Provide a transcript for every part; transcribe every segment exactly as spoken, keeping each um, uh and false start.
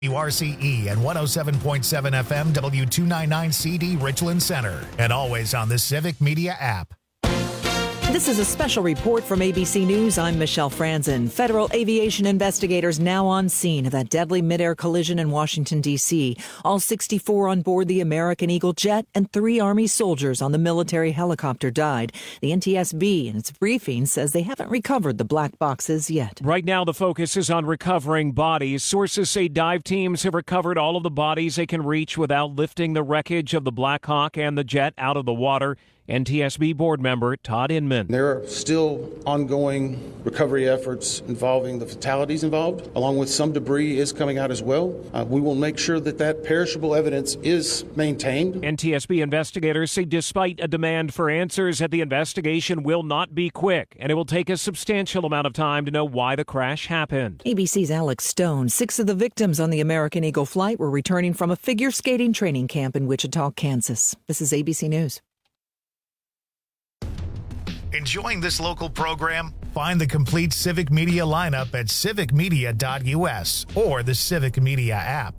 W R C E and one oh seven point seven F M W two ninety-nine C D Richland Center. And always on the Civic Media app. This is a special report from A B C News. I'm Michelle Franzen. Federal aviation investigators now on scene of that deadly midair collision in Washington, D C. All sixty-four on board the American Eagle jet and three Army soldiers on the military helicopter died. The N T S B, in its briefing, says they haven't recovered the black boxes yet. Right now, the focus is on recovering bodies. Sources say dive teams have recovered all of the bodies they can reach without lifting the wreckage of the Black Hawk and the jet out of the water. N T S B board member Todd Inman. There are still ongoing recovery efforts involving the fatalities involved, along with some debris is coming out as well. Uh, we will make sure that that perishable evidence is maintained. N T S B investigators say despite a demand for answers that the investigation will not be quick, and it will take a substantial amount of time to know why the crash happened. A B C's Alex Stone. Six of the victims on the American Eagle flight were returning from a figure skating training camp in Wichita, Kansas. This is A B C News. Enjoying this local program? Find the complete Civic Media lineup at civic media dot U S or the Civic Media app.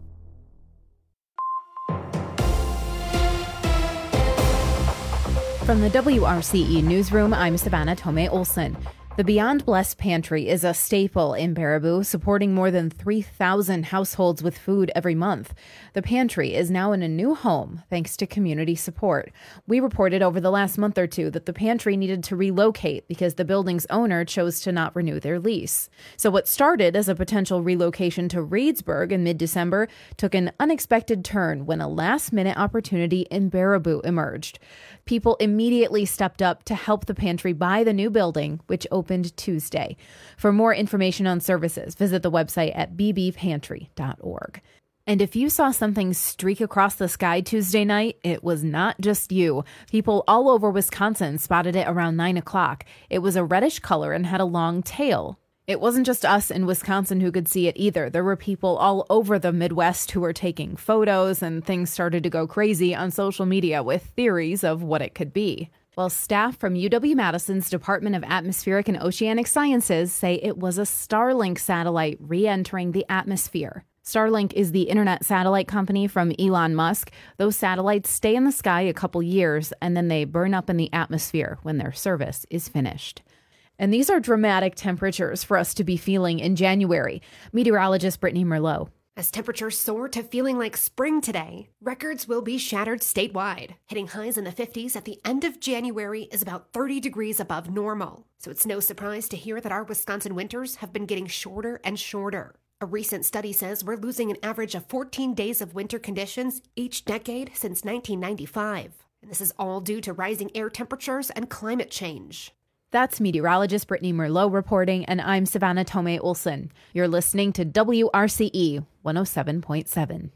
From the W R C E Newsroom, I'm Savannah Tomei Olson. The Beyond Blessed Pantry is a staple in Baraboo, supporting more than three thousand households with food every month. The pantry is now in a new home thanks to community support. We reported over the last month or two that the pantry needed to relocate because the building's owner chose to not renew their lease. So what started as a potential relocation to Reedsburg in mid-December took an unexpected turn when a last-minute opportunity in Baraboo emerged. People immediately stepped up to help the pantry buy the new building, which opened Tuesday. For more information on services, visit the website at b b pantry dot org. And if you saw something streak across the sky Tuesday night, it was not just you. People all over Wisconsin spotted it around nine o'clock. It was a reddish color and had a long tail. It wasn't just us in Wisconsin who could see it either. There were people all over the Midwest who were taking photos, and things started to go crazy on social media with theories of what it could be. Well, staff from U W-Madison's Department of Atmospheric and Oceanic Sciences say it was a Starlink satellite re-entering the atmosphere. Starlink is the internet satellite company from Elon Musk. Those satellites stay in the sky a couple years, and then they burn up in the atmosphere when their service is finished. And these are dramatic temperatures for us to be feeling in January. Meteorologist Brittany Merlot. As temperatures soar to feeling like spring today, records will be shattered statewide. Hitting highs in the fifties at the end of January is about thirty degrees above normal. So it's no surprise to hear that our Wisconsin winters have been getting shorter and shorter. A recent study says we're losing an average of fourteen days of winter conditions each decade since nineteen ninety-five. And this is all due to rising air temperatures and climate change. That's meteorologist Brittany Merlot reporting, and I'm Savannah Tomei Olson. You're listening to W R C E one oh seven point seven.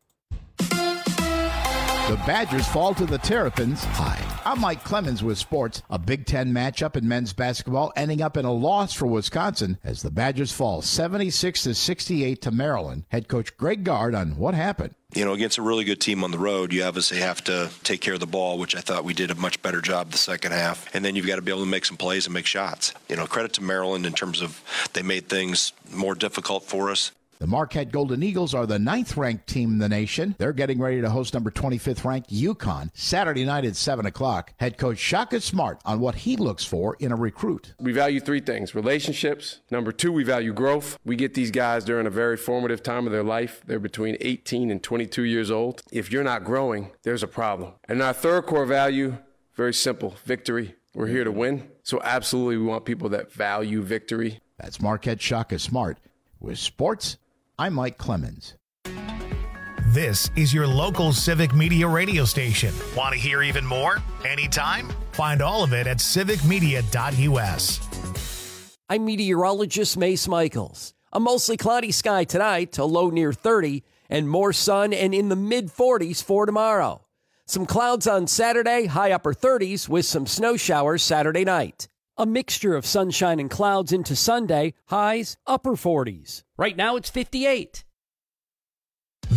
The Badgers fall to the Terrapins. Hi, I'm Mike Clemens with sports. A Big Ten matchup in men's basketball ending up in a loss for Wisconsin as the Badgers fall seventy-six to sixty-eight to Maryland. Head coach Greg Gard on what happened. You know, against a really good team on the road, you obviously have to take care of the ball, which I thought we did a much better job the second half. And then you've got to be able to make some plays and make shots. You know, credit to Maryland in terms of they made things more difficult for us. The Marquette Golden Eagles are the ninth-ranked team in the nation. They're getting ready to host number twenty-fifth ranked UConn Saturday night at seven o'clock. Head coach Shaka Smart on what he looks for in a recruit. We value three things: relationships. Number two, we value growth. We get these guys during a very formative time of their life. They're between eighteen and twenty-two years old. If you're not growing, there's a problem. And our third core value, very simple: victory. We're here to win. So absolutely we want people that value victory. That's Marquette Shaka Smart. With sports, I'm Mike Clemens. This is your local Civic Media radio station. Want to hear even more? Anytime? Find all of it at civic media dot U S. I'm meteorologist Mace Michaels. A mostly cloudy sky tonight, a low near thirty, and more sun and in the mid-forties for tomorrow. Some clouds on Saturday, high upper thirties, with some snow showers Saturday night. A mixture of sunshine and clouds into Sunday, highs upper forties. Right now it's fifty-eight.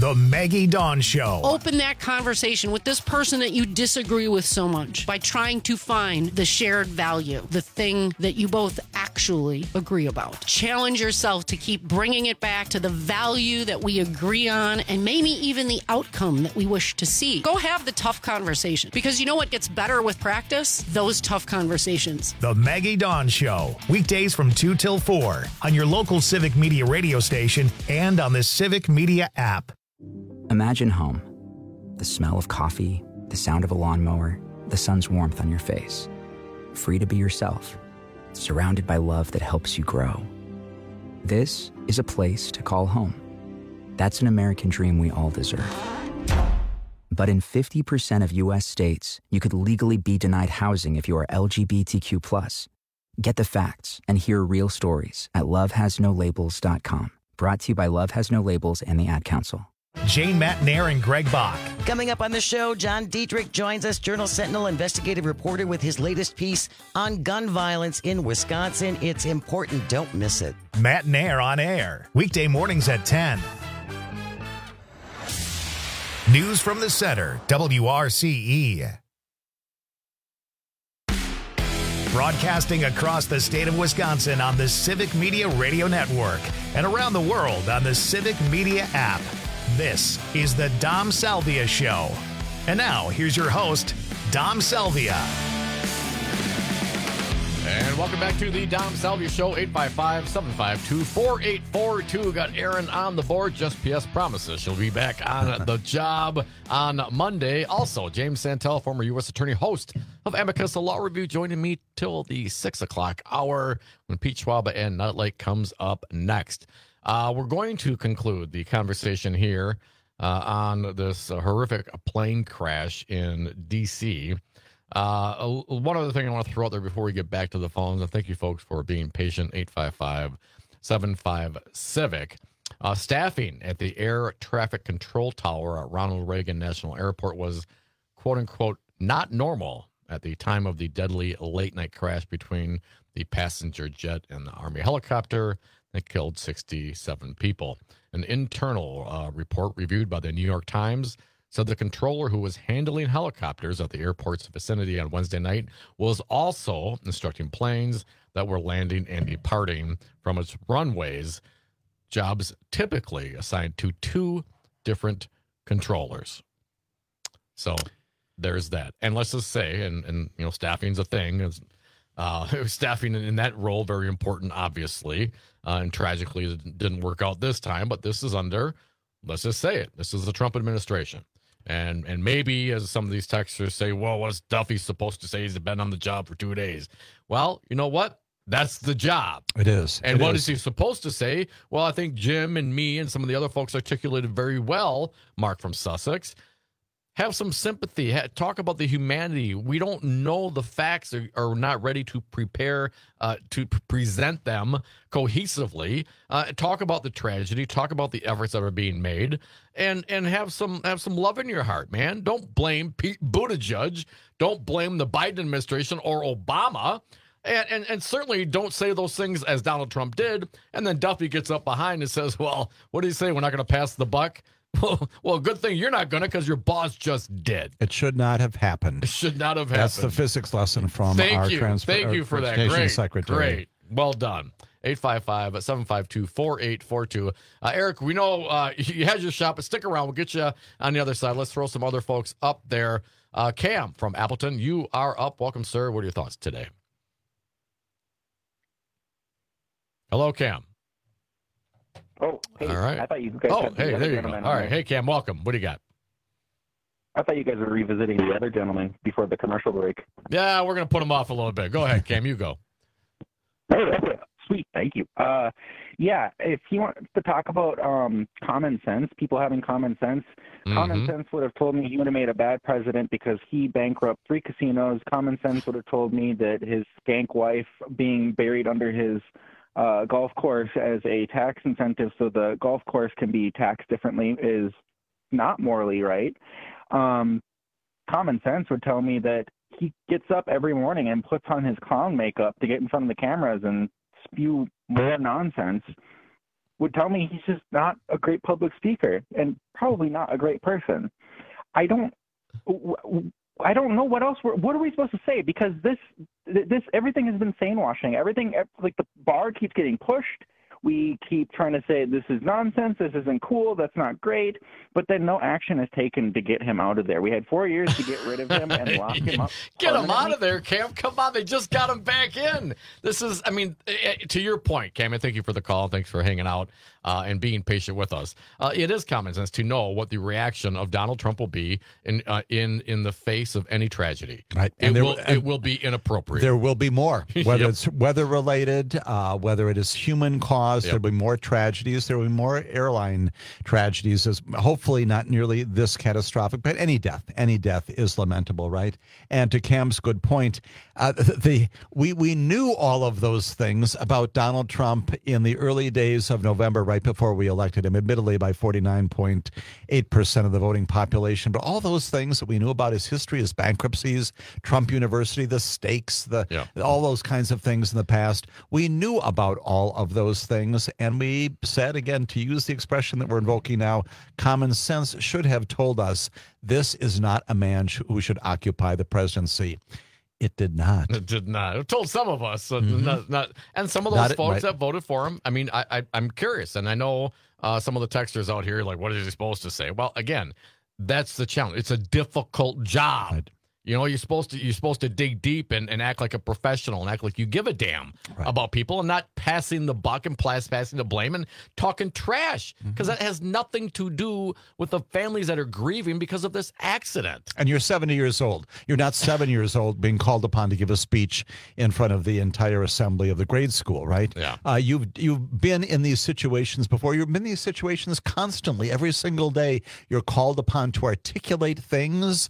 The Maggie Dawn Show. Open that conversation with this person that you disagree with so much by trying to find the shared value, the thing that you both actually agree about. Challenge yourself to keep bringing it back to the value that we agree on and maybe even the outcome that we wish to see. Go have the tough conversation, because you know what gets better with practice? Those tough conversations. The Maggie Dawn Show. Weekdays from two till four on your local Civic Media radio station and on the Civic Media app. Imagine home. The smell of coffee, the sound of a lawnmower, the sun's warmth on your face. Free to be yourself. Surrounded by love that helps you grow. This is a place to call home. That's an American dream we all deserve. But in fifty percent of U S states, you could legally be denied housing if you are L G B T Q plus. Get the facts and hear real stories at love has no labels dot com. Brought to you by Love Has No Labels and the Ad Council. Jane Matnair and Greg Bach. Coming up on the show, John Dietrich joins us, Journal Sentinel investigative reporter, with his latest piece on gun violence in Wisconsin. It's important. Don't miss it. Matnair on air. Weekday mornings at ten. News from the Center, W R C E. Broadcasting across the state of Wisconsin on the Civic Media Radio Network and around the world on the Civic Media app. This is the Dom Salvia Show. And now, here's your host, Dom Salvia. And welcome back to the Dom Salvia Show, eight five five, seven five two, four eight four two. Got Erin on the board. Just P S promises she'll be back on the job on Monday. Also, James Santel, former U S attorney, host of Amicus, a law review, joining me till the six o'clock hour when Pete Schwab and Nut Lake comes up next. Uh, we're going to conclude the conversation here uh, on this uh, horrific plane crash in D C Uh, one other thing I want to throw out there before we get back to the phones, and thank you folks for being patient, eight five five, seven five, CIVIC. Uh, staffing at the Air Traffic Control Tower at Ronald Reagan National Airport was, quote-unquote, not normal at the time of the deadly late-night crash between the passenger jet and the Army helicopter that killed sixty-seven people. An internal uh, report reviewed by the New York Times said the controller who was handling helicopters at the airport's vicinity on Wednesday night was also instructing planes that were landing and departing from its runways, jobs typically assigned to two different controllers. So there's that. And let's just say, and, and you know, staffing's a thing. Uh, staffing in that role, very important, obviously. Uh, and tragically, it didn't work out this time. But this is under, let's just say it, this is the Trump administration. And and maybe, as some of these texters say, well, what's Duffy supposed to say? He's been on the job for two days. Well, you know what? That's the job. It is. And it what is. is he supposed to say? Well, I think Jim and me and some of the other folks articulated very well, Mark from Sussex. Have some sympathy. Ha- talk about the humanity. We don't know the facts, or are not ready to prepare uh, to p- present them cohesively. Uh, talk about the tragedy. Talk about the efforts that are being made, and and have some have some love in your heart, man. Don't blame Pete Buttigieg. Don't blame the Biden administration or Obama. And, and and certainly don't say those things as Donald Trump did. And then Duffy gets up behind and says, well, what did he say? We're not going to pass the buck. Well, well, good thing you're not going to, because your boss just did. It should not have happened. It should not have happened. That's the physics lesson from Thank our you. transfer. Thank you for that. Great. Secretary. Great. Well done. eight five five, seven five two, four eight four two. Uh, Eric, we know uh, you had your shot, but stick around. We'll get you on the other side. Let's throw some other folks up there. Uh, Cam from Appleton, you are up. Welcome, sir. What are your thoughts today? Hello, Cam. Oh, hey. All right. I thought you guys Oh, had the hey, other there you go. gentleman All on right. there. Hey, Cam, welcome. What do you got? I thought you guys were revisiting the other gentleman before the commercial break. Yeah, we're going to put him off a little bit. Go ahead, Cam. You go. Oh, okay. Sweet. Thank you. Uh, yeah, if he wants to talk about um, common sense, people having common sense, mm-hmm. common sense would have told me he would have made a bad president because he bankrupted three casinos. Common sense would have told me that his skank wife being buried under his Uh, golf course as a tax incentive so the golf course can be taxed differently is not morally right. Um, common sense would tell me that he gets up every morning and puts on his clown makeup to get in front of the cameras and spew more nonsense would tell me he's just not a great public speaker and probably not a great person. I don't, I don't know what else. We're, what are we supposed to say? Because this, this, everything has been sane washing. Everything, like the bar keeps getting pushed. We keep trying to say this is nonsense, this isn't cool, that's not great, but then no action is taken to get him out of there. We had four years to get rid of him and lock him up. Get him out of there, Cam. Come on, they just got him back in. This is, I mean, to your point, Cam, and thank you for the call. Thanks for hanging out uh, and being patient with us. Uh, it is common sense to know what the reaction of Donald Trump will be in uh, in in the face of any tragedy. Right, and it there, will it will be inappropriate. There will be more, whether Yep. it's weather related, uh, whether it is human caused. Yep. There'll be more tragedies. There will be more airline tragedies. As hopefully not nearly this catastrophic, but any death, any death is lamentable, right? And to Cam's good point, uh, the, the we we knew all of those things about Donald Trump in the early days of November, right before we elected him, admittedly by forty-nine point eight percent of the voting population. But all those things that we knew about his history, his bankruptcies, Trump University, the stakes, the Yeah. all those kinds of things in the past, we knew about all of those things. And we said, again, to use the expression that we're invoking now, common sense should have told us this is not a man sh- who should occupy the presidency. It did not. It did not. It told some of us, uh, Mhm. not, not, and some of those Not it- folks right. that voted for him. I mean, I, I, I'm curious, and I know uh, some of the texters out here, like, what is he supposed to say? Well, again, that's the challenge. It's a difficult job. Right. You know, you're supposed to you're supposed to dig deep and, and act like a professional and act like you give a damn Right. about people and not passing the buck and pass, passing the blame and talking trash because Mm-hmm. that has nothing to do with the families that are grieving because of this accident. And you're seventy years old. You're not seven years old being called upon to give a speech in front of the entire assembly of the grade school, right? Yeah. Uh, you've you've been in these situations before. You've been in these situations constantly. Every single day you're called upon to articulate things.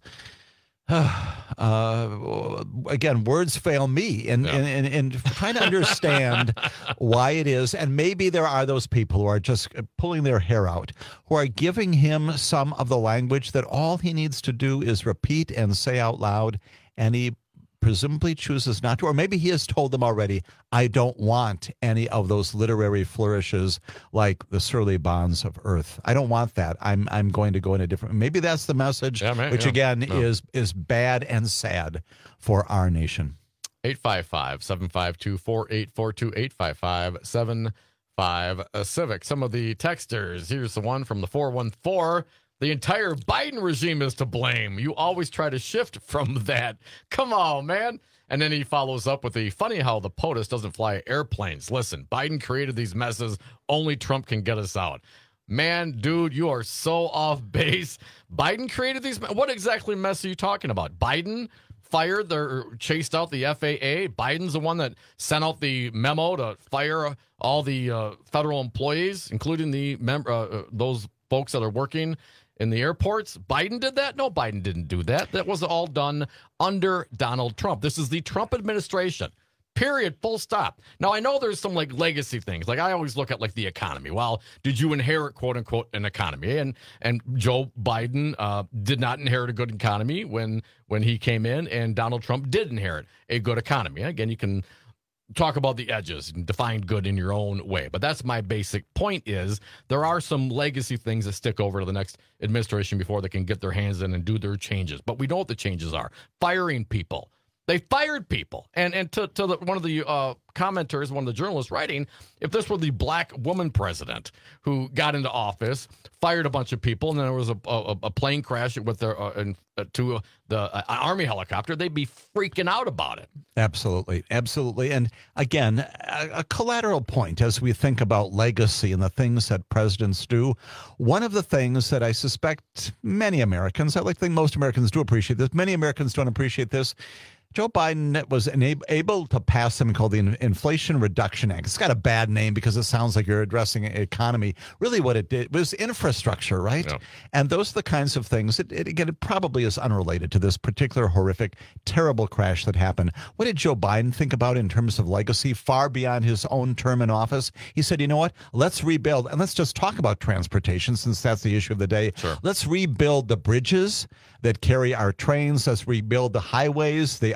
Uh, again, words fail me in, Yeah. in, in, in trying to understand why it is. And maybe there are those people who are just pulling their hair out, who are giving him some of the language that all he needs to do is repeat and say out loud, and he presumably chooses not to. Or maybe he has told them already, I don't want any of those literary flourishes like the surly bonds of earth. I don't want that. I'm I'm going to go in a different. Maybe that's the message, Yeah, man, which yeah. again Yeah. is is bad and sad for our nation. eight five five, seven five two, four eight four two, eight five five, seven five Civic. Some of the texters. Here's the one from the four one four. The entire Biden regime is to blame. You always try to shift from that. Come on, man. And then he follows up with the funny how the POTUS doesn't fly airplanes. Listen, Biden created these messes. Only Trump can get us out. Man, dude, you are so off base. Biden created these. What exactly mess are you talking about? Biden fired or chased out the F A A. Biden's the one that sent out the memo to fire all the uh, federal employees, including the mem- uh, those folks that are working in the airports. Biden did that? No, Biden didn't do that. That was all done under Donald Trump. This is the Trump administration. Period. Full stop. Now, I know there's some like legacy things. Like I always look at like the economy. Well, did you inherit quote unquote an economy? And and Joe Biden uh, did not inherit a good economy when when he came in, and Donald Trump did inherit a good economy. Again, you can talk about the edges and define good in your own way. But that's my basic point is there are some legacy things that stick over to the next administration before they can get their hands in and do their changes. But we know what the changes are. Firing people. They fired people. And and to, to the, one of the uh, commenters, one of the journalists writing, if this were the black woman president who got into office, fired a bunch of people, and then there was a, a, a plane crash with their, uh, in, uh, to uh, the uh, Army helicopter, they'd be freaking out about it. Absolutely. Absolutely. And again, a, a collateral point as we think about legacy and the things that presidents do. One of the things that I suspect many Americans, I like to think most Americans do appreciate this, many Americans don't appreciate this. Joe Biden was enab- able to pass something called the In- Inflation Reduction Act. It's got a bad name because it sounds like you're addressing an economy. Really what it did was infrastructure, right? Yeah. And those are the kinds of things, it, it, again, it probably is unrelated to this particular horrific, terrible crash that happened. What did Joe Biden think about in terms of legacy far beyond his own term in office? He said, you know what, let's rebuild, and let's just talk about transportation since that's the issue of the day. Sure. Let's rebuild the bridges that carry our trains. Let's rebuild the highways, the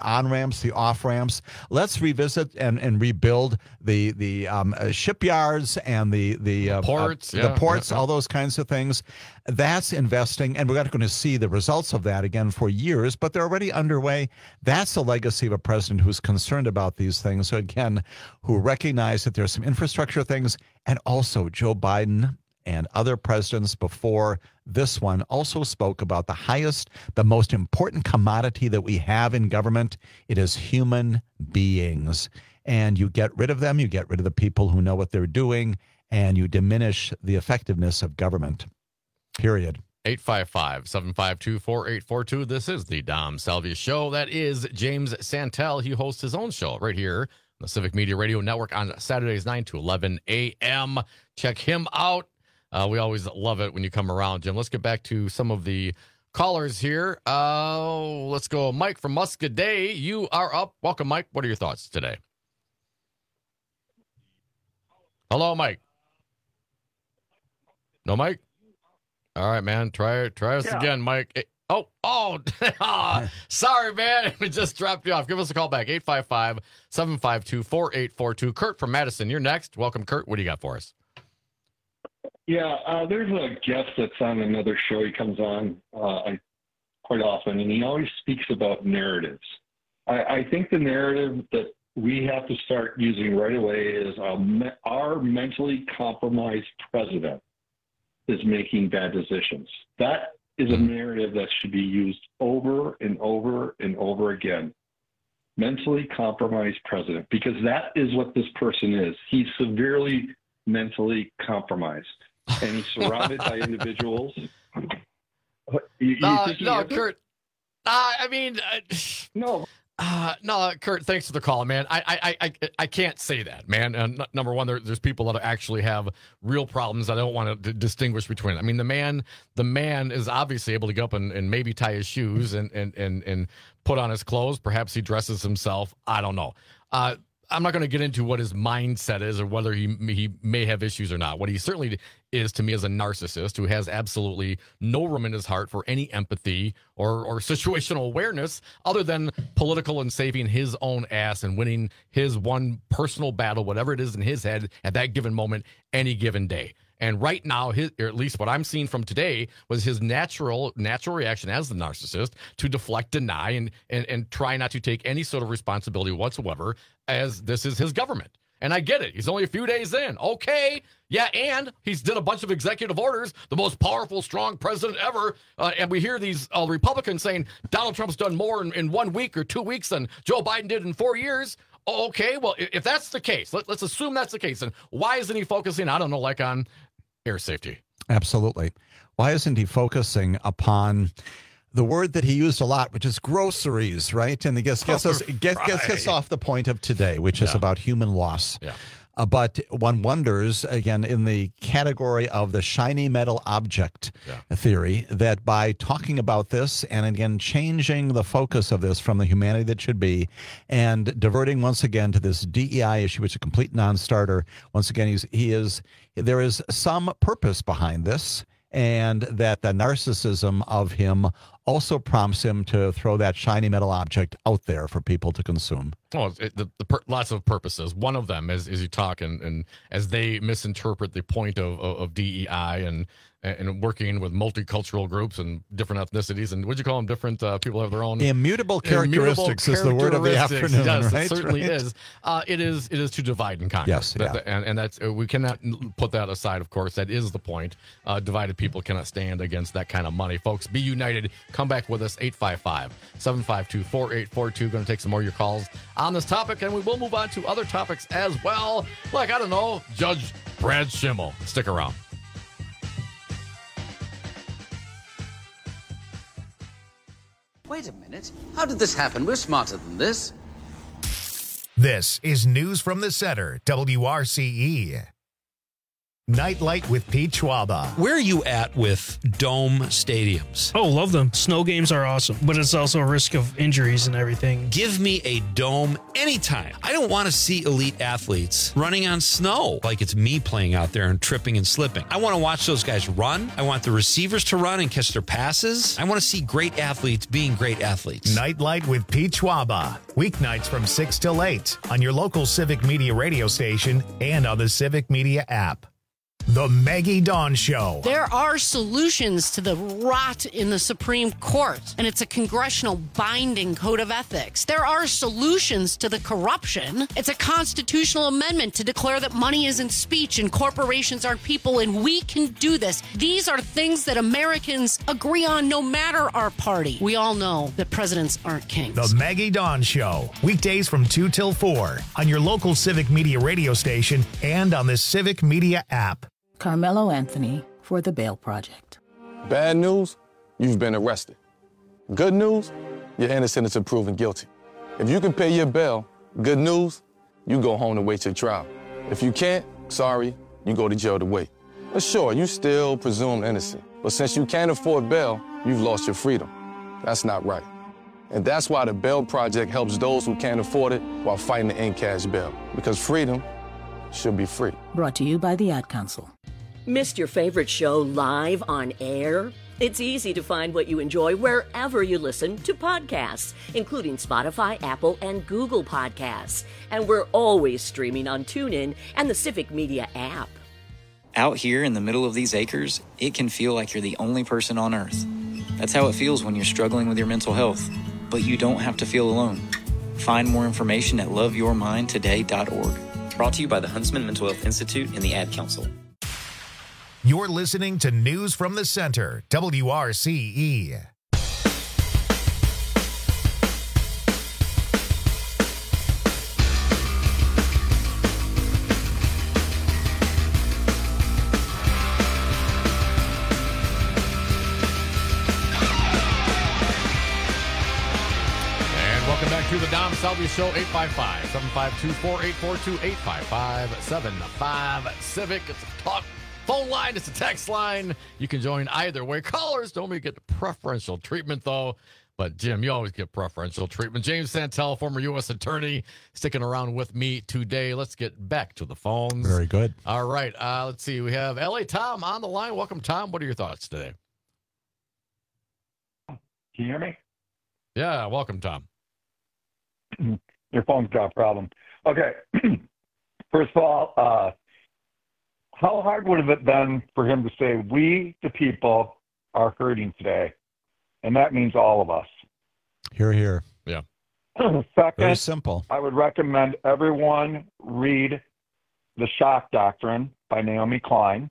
on-ramps, the off-ramps. Let's revisit and, and rebuild the the um, uh, shipyards and the the, uh, ports, uh, yeah, the ports, yeah, yeah. all those kinds of things. That's investing, and we're not going to see the results of that again for years, but they're already underway. That's the legacy of a president who's concerned about these things. So again, who recognize that there's some infrastructure things, and also Joe Biden and other presidents before this one also spoke about the highest, the most important commodity that we have in government. It is human beings. And you get rid of them, you get rid of the people who know what they're doing, and you diminish the effectiveness of government. Period. eight five five, seven five two, four eight four two. This is the Dom Salvia Show. That is James Santel. He hosts his own show right here on the Civic Media Radio Network on Saturdays, nine to eleven a.m. Check him out. Uh, we always love it when you come around, Jim. Let's get back to some of the callers here. Uh, let's go. Mike from Muscoda. You are up. Welcome, Mike. What are your thoughts today? Hello, Mike. No, Mike? All right, man. Try try us Yeah. again, Mike. Eh, Oh, oh, sorry, man. We just dropped you off. Give us a call back, eight five five, seven five two, four eight four two. Kurt from Madison, you're next. Welcome, Kurt. What do you got for us? Yeah, uh, there's a guest that's on another show. He comes on uh, I, quite often, and he always speaks about narratives. I, I think the narrative that we have to start using right away is uh, me- our mentally compromised president is making bad decisions. That is a narrative that should be used over and over and over again. Mentally compromised president, because that is what this person is. He's severely mentally compromised, and he's surrounded by individuals. You, you Uh, think he no, isn't? Kurt. Uh, I mean, uh, no. Uh, no, Kurt, thanks for the call, man. I I, I, I can't say that, man. Uh, n- number one, there, there's people that actually have real problems. I don't want to d- distinguish between. I mean, the man, the man is obviously able to get up and, and maybe tie his shoes and, and, and, and put on his clothes. Perhaps he dresses himself. I don't know. Uh, I'm not going to get into what his mindset is or whether he he may have issues or not. What he certainly is to me is a narcissist who has absolutely no room in his heart for any empathy or, or situational awareness other than political and saving his own ass and winning his one personal battle, whatever it is in his head at that given moment, any given day. And right now, his, or at least what I'm seeing from today, was his natural natural reaction as the narcissist to deflect, deny, and, and, and try not to take any sort of responsibility whatsoever, as this is his government. And I get it. He's only a few days in. Okay. Yeah, and he's did a bunch of executive orders, the most powerful, strong president ever. Uh, and we hear these uh, Republicans saying Donald Trump's done more in, in one week or two weeks than Joe Biden did in four years. Okay, well, if that's the case, let, let's assume that's the case. And why isn't he focusing, I don't know, like on air safety? Absolutely. Why isn't he focusing upon the word that he used a lot, which is groceries, right? And it gets, gets, us, gets, gets us off the point of today, which is Yeah. about human loss. Yeah. Uh, but one wonders, again, in the category of the shiny metal object theory, that by talking about this and, again, changing the focus of this from the humanity that should be and diverting once again to this D E I issue, which is a complete non-starter, once again, he's, he is, there is some purpose behind this, and that the narcissism of him also prompts him to throw that shiny metal object out there for people to consume. Well, it, the, the per, lots of purposes. One of them is, is you talk and, and as they misinterpret the point of, of, of D E I and and working with multicultural groups and different ethnicities. And would you call them different? Uh, people have their own immutable characteristics. Immutable is the word of the afternoon. Yes, right? it certainly right? is. Uh, it is. It is to divide and conquer. Yes, that, yeah. and and that's we cannot put that aside. Of course, that is the point. Uh, divided people cannot stand against that kind of money, folks. Be united. Come back with us. eight five five, seven five two, four eight four two. Going to take some more of your calls on this topic, and we will move on to other topics as well. Like I don't know, Judge Brad Schimmel. Stick around. Wait a minute. How did this happen? We're smarter than this. This is News from the Center, W R C E. Nightlight with Pete Schwaba. Where are you at with dome stadiums? Oh, love them. Snow games are awesome, but it's also a risk of injuries and everything. Give me a dome anytime. I don't want to see elite athletes running on snow like it's me playing out there and tripping and slipping. I want to watch those guys run. I want the receivers to run and catch their passes. I want to see great athletes being great athletes. Nightlight with Pete Schwaba. Weeknights from six till eight on your local Civic Media radio station and on the Civic Media app. The Maggie Dawn Show. There are solutions to the rot in the Supreme Court, and it's a congressional binding code of ethics. There are solutions to the corruption. It's a constitutional amendment to declare that money isn't speech and corporations aren't people, and we can do this. These are things that Americans agree on no matter our party. We all know that presidents aren't kings. The Maggie Dawn Show. Weekdays from two till four on your local Civic Media radio station and on the Civic Media app. Carmelo Anthony for the Bail Project. Bad news, you've been arrested. Good news, you're innocent until proven guilty. If you can pay your bail, good news, you go home to wait your trial. If you can't, sorry, you go to jail to wait. But sure, you still presumed innocent. But since you can't afford bail, you've lost your freedom. That's not right. And that's why the Bail Project helps those who can't afford it while fighting to end cash bail. Because freedom should be free. Brought to you by the Ad Council. Missed your favorite show live on air? It's easy to find what you enjoy wherever you listen to podcasts, including Spotify, Apple, and Google Podcasts. And we're always streaming on TuneIn and the Civic Media app. Out here in the middle of these acres, it can feel like you're the only person on Earth. That's how it feels when you're struggling with your mental health. But you don't have to feel alone. Find more information at love your mind today dot org. Brought to you by the Huntsman Mental Health Institute and the Ad Council. You're listening to News from the Center, W R C E. Welcome back to the Dom Salvia Show, eight five five, seven five two, four eight four two, eight five five, seven five Civic. It's a talk phone line. It's a text line. You can join either way. Callers don't get preferential treatment, though. But, Jim, you always get preferential treatment. James Santel, former U S attorney, sticking around with me today. Let's get back to the phones. Very good. All right. Uh, let's see. We have L A Tom on the line. Welcome, Tom. What are your thoughts today? Can you hear me? Yeah. Welcome, Tom. Your phone's got a problem. Okay. First of all, uh, how hard would have it been for him to say, we, the people, are hurting today? And that means all of us. Here, here. Yeah. Second, very simple. I would recommend everyone read The Shock Doctrine by Naomi Klein.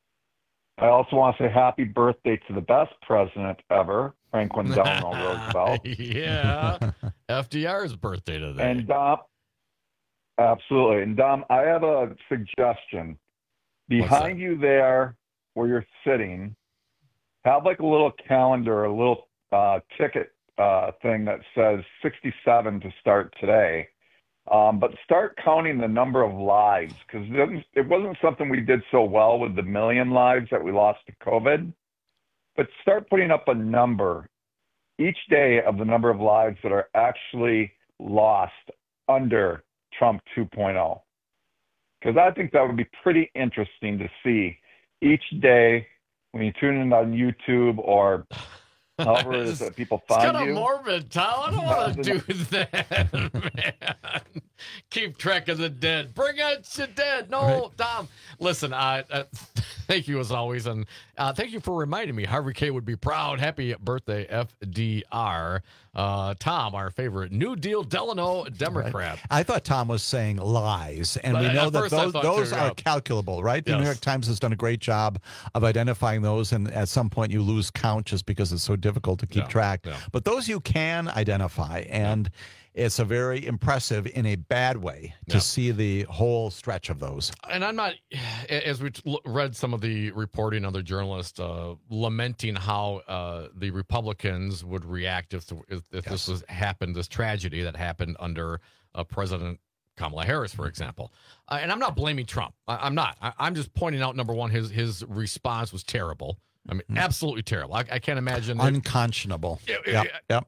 I also want to say happy birthday to the best president ever, Franklin Delano Roosevelt. Yeah. F D R's birthday today. And Dom, absolutely. And Dom, I have a suggestion. Behind you there where you're sitting, have like a little calendar, a little uh, ticket uh, thing that says sixty-seven to start today. Um, but start counting the number of lives, because it, it wasn't something we did so well with the million lives that we lost to COVID. But start putting up a number each day of the number of lives that are actually lost under Trump two point oh. Because I think that would be pretty interesting to see each day when you tune in on YouTube or however it is that people find you. It's kind of morbid, Tom. I don't want to do that, man. Keep track of the dead. Bring out the dead. No, right. Tom. Listen, uh, uh, thank you as always. And uh, thank you for reminding me. Harvey K. would be proud. Happy birthday, F D R. Uh, Tom, our favorite New Deal Delano Democrat. Right. I thought Tom was saying lies, and But we know at that first I those, thought those too, are yeah. calculable, right? The Yes. New York Times has done a great job of identifying those, and at some point you lose count just because it's so difficult to keep Yeah, track. yeah. But those you can identify, and it's a very impressive in a bad way to Yeah. see the whole stretch of those. And I'm not, as we l- read some of the reporting, other journalists uh, lamenting how uh, the Republicans would react if, if, if this was happened, this tragedy that happened under uh, President Kamala Harris, for example. Uh, and I'm not blaming Trump. I, I'm not. I, I'm just pointing out, number one, his his response was terrible. I mean, mm. absolutely terrible. I, I can't imagine. That, Unconscionable. It, it, yep. yep.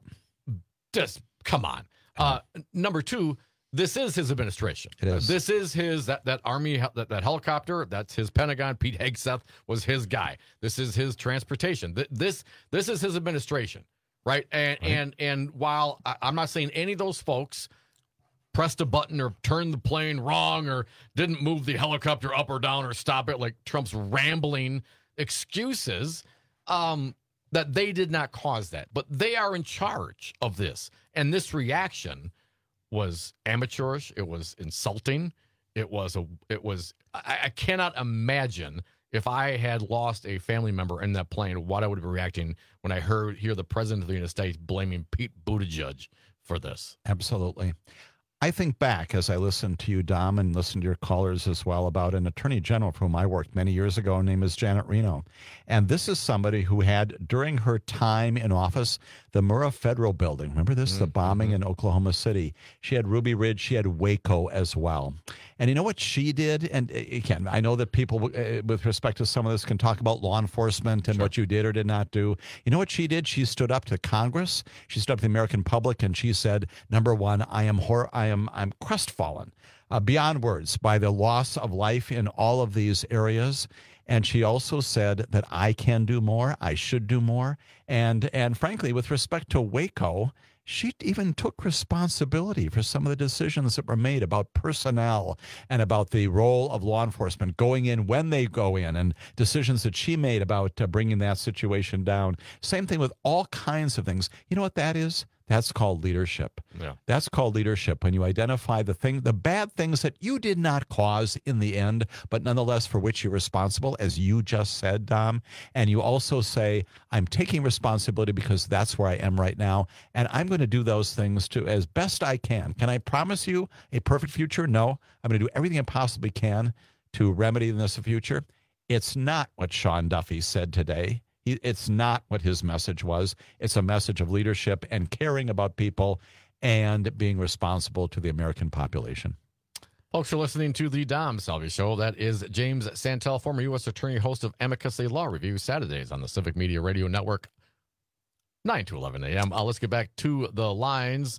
Just come on. Uh, number two, this is his administration. It is. This is his that that army that, that helicopter. That's his Pentagon. Pete Hegseth was his guy. This is his transportation. This this is his administration, right? And right. and and while I, I'm not saying any of those folks pressed a button or turned the plane wrong or didn't move the helicopter up or down or stop it, like Trump's rambling excuses, um, that they did not cause that. But they are in charge of this. And this reaction was amateurish. It was insulting. It was, a. It was. I, I cannot imagine if I had lost a family member in that plane, what I would be reacting when I heard hear the president of the United States blaming Pete Buttigieg for this. Absolutely. I think back as I listened to you, Dom, and listened to your callers as well about an attorney general for whom I worked many years ago. Her name is Janet Reno. And this is somebody who had, during her time in office, the Murrah Federal Building. Remember this? Mm-hmm. The bombing in Oklahoma City. She had Ruby Ridge. She had Waco as well. And you know what she did? And again, I know that people, uh, with respect to some of this, can talk about law enforcement and sure. what you did or did not do. You know what she did? She stood up to Congress. She stood up to the American public, and she said, number one, I am hor- I am I'm crestfallen, uh, beyond words, by the loss of life in all of these areas. And she also said that I can do more, I should do more. And and frankly, with respect to Waco, she even took responsibility for some of the decisions that were made about personnel and about the role of law enforcement going in when they go in, and decisions that she made about uh, bringing that situation down. Same thing with all kinds of things. You know what that is? That's called leadership. Yeah. That's called leadership, when you identify the thing, the bad things that you did not cause in the end, but nonetheless for which you're responsible, as you just said, Dom. And you also say, I'm taking responsibility because that's where I am right now, and I'm going to do those things too as best I can. Can I promise you a perfect future? No. I'm going to do everything I possibly can to remedy this future. It's not what Sean Duffy said today. It's not what his message was. It's a message of leadership and caring about people and being responsible to the American population. Folks are listening to the Dom Salvi Show. That is James Santel, former U S attorney, host of Amicus, a law review, Saturdays on the Civic Media Radio Network, nine to eleven a.m. Uh, let's get back to the lines.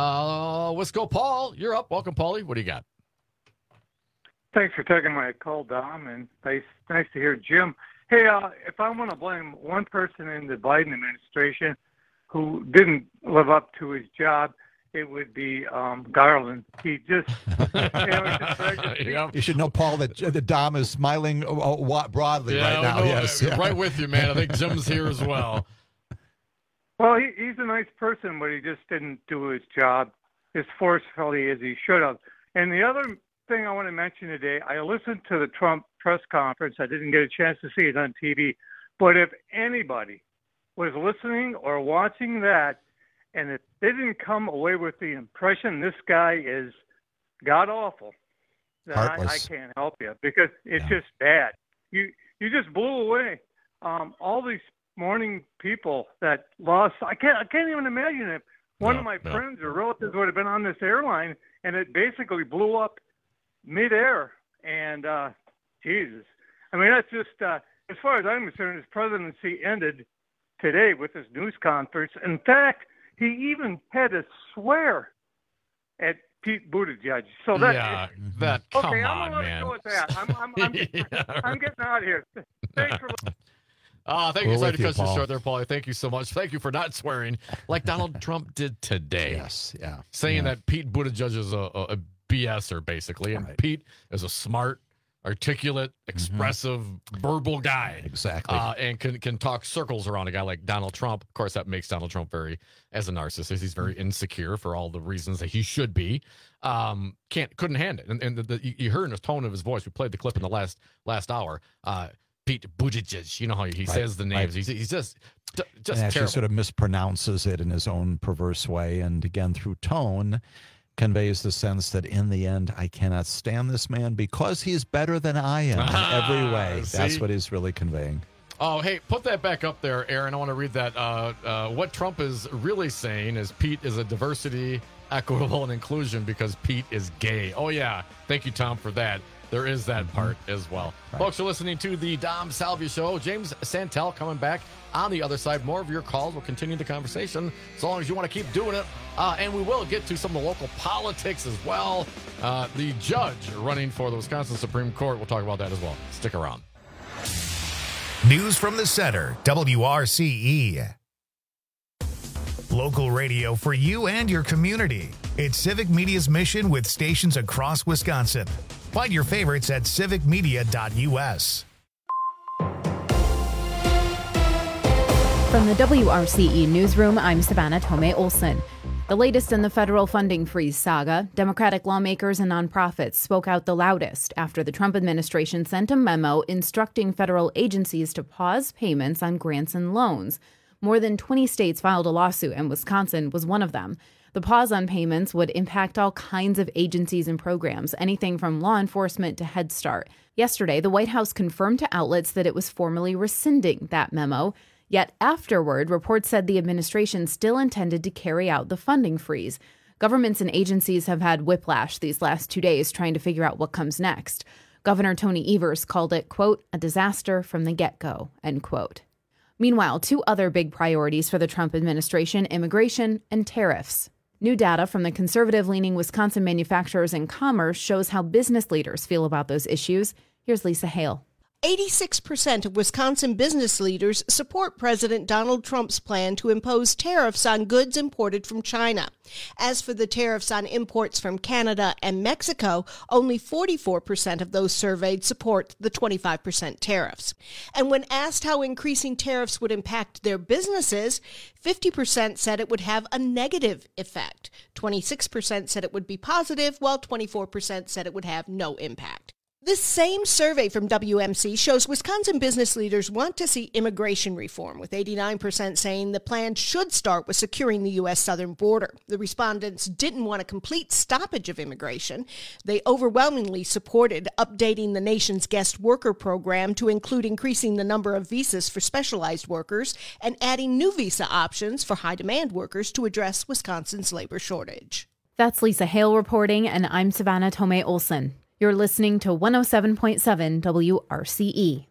Uh, let's go, Paul. You're up. Welcome, Paulie. What do you got? Thanks for taking my call, Dom, and nice, nice to hear Jim. Hey, uh, if I want to blame one person in the Biden administration who didn't live up to his job, it would be um, Garland. He just, you know, just yep. You should know, Paul, that the Dom is smiling uh, broadly yeah, right now. No, yes, yeah. Right with you, man. I think Jim's here as well. Well, he, he's a nice person, but he just didn't do his job as forcefully as he should have. And the other thing I want to mention today, I listened to the Trump press conference. I didn't get a chance to see it on T V. But if anybody was listening or watching that, and if they didn't come away with the impression this guy is god-awful, then I, I can't help you, because it's yeah. just bad. You you just blew away um, all these morning people that lost. I can't I can't even imagine if one no, of my no. friends or relatives would have been on this airline and it basically blew up midair. And uh, Jesus, I mean, that's just uh, as far as I'm concerned, his presidency ended today with this news conference. In fact, he even had to swear at Pete Buttigieg. So that yeah, that okay, come I'm on, man. Go with that. I'm I'm I'm, yeah, I'm, I'm getting out of here. Thanks for. Oh, thank We're you. Sorry to you, cut you Paul. short there, Paulie. Thank you so much. Thank you for not swearing like Donald Trump did today. Yes, yeah. Saying yeah. that Pete Buttigieg is a, a, a BSer, basically, and right. Pete is a smart, articulate, expressive, mm-hmm. verbal guy. Exactly. Uh, and can can talk circles around a guy like Donald Trump. Of course, that makes Donald Trump very, as a narcissist, he's very insecure for all the reasons that he should be. Um, can't couldn't handle it. And, and the, the, you heard in the tone of his voice, we played the clip in the last last hour, uh, Pete Buttigieg, you know how he right. says the names. Right. He's, he's just just and actually terrible. sort of mispronounces it in his own perverse way. And again, through tone, conveys the sense that in the end, I cannot stand this man because he's better than I am in every way. See? That's what he's really conveying. Oh, hey, put that back up there, Aaron. I want to read that. Uh, uh, what Trump is really saying is Pete is a diversity, equitable, and inclusion because Pete is gay. Oh, yeah. Thank you, Tom, for that. There is that mm-hmm. part as well. Right. Folks, you're listening to the Dom Salvia Show. James Santel coming back on the other side. More of your calls. We'll continue the conversation as long as you want to keep doing it. Uh, and we will get to some of the local politics as well. Uh, the judge running for the Wisconsin Supreme Court. We'll talk about that as well. Stick around. News from the center, W R C E. Local radio for you and your community. It's Civic Media's mission with stations across Wisconsin. Find your favorites at civic media dot U S. From the W R C E Newsroom, I'm Savannah Tomei Olson. The latest in the federal funding freeze saga, Democratic lawmakers and nonprofits spoke out the loudest after the Trump administration sent a memo instructing federal agencies to pause payments on grants and loans. More than twenty states filed a lawsuit, and Wisconsin was one of them. The pause on payments would impact all kinds of agencies and programs, anything from law enforcement to Head Start. Yesterday, the White House confirmed to outlets that it was formally rescinding that memo. Yet afterward, reports said the administration still intended to carry out the funding freeze. Governments and agencies have had whiplash these last two days trying to figure out what comes next. Governor Tony Evers called it, quote, a disaster from the get-go, end quote. Meanwhile, two other big priorities for the Trump administration, immigration and tariffs. New data from the conservative-leaning Wisconsin Manufacturers and Commerce shows how business leaders feel about those issues. Here's Lisa Hale. eighty-six percent of Wisconsin business leaders support President Donald Trump's plan to impose tariffs on goods imported from China. As for the tariffs on imports from Canada and Mexico, only forty-four percent of those surveyed support the twenty-five percent tariffs. And when asked how increasing tariffs would impact their businesses, fifty percent said it would have a negative effect. twenty-six percent said it would be positive, while twenty-four percent said it would have no impact. This same survey from W M C shows Wisconsin business leaders want to see immigration reform, with eighty-nine percent saying the plan should start with securing the U S southern border. The respondents didn't want a complete stoppage of immigration. They overwhelmingly supported updating the nation's guest worker program to include increasing the number of visas for specialized workers and adding new visa options for high-demand workers to address Wisconsin's labor shortage. That's Lisa Hale reporting, and I'm Savannah Tomei Olson. You're listening to one oh seven point seven W R C E.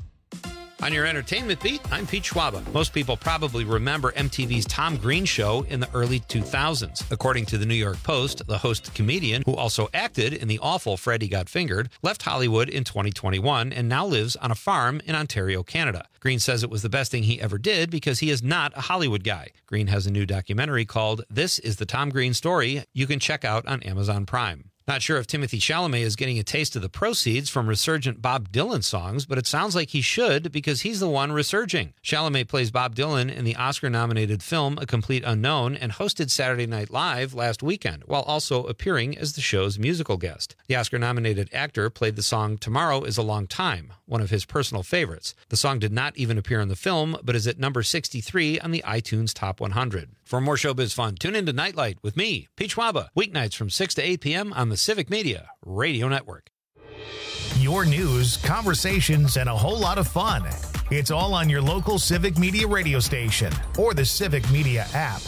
On your entertainment beat, I'm Pete Schwaba. Most people probably remember M T V's Tom Green show in the early two thousands. According to the New York Post, the host comedian, who also acted in the awful Freddy Got Fingered, left Hollywood in twenty twenty-one and now lives on a farm in Ontario, Canada. Green says it was the best thing he ever did because he is not a Hollywood guy. Green has a new documentary called This is the Tom Green Story you can check out on Amazon Prime. Not sure if Timothée Chalamet is getting a taste of the proceeds from resurgent Bob Dylan songs, but it sounds like he should because he's the one resurging. Chalamet plays Bob Dylan in the Oscar-nominated film A Complete Unknown and hosted Saturday Night Live last weekend, while also appearing as the show's musical guest. The Oscar-nominated actor played the song Tomorrow is a Long Time, one of his personal favorites. The song did not even appear in the film, but is at number sixty-three on the iTunes Top one hundred. For more showbiz fun, tune in to Nightlight with me, Pete Schwaba, weeknights from six to eight p.m. on the Civic Media Radio Network. Your news, conversations, and a whole lot of fun. It's all on your local Civic Media radio station or the Civic Media app.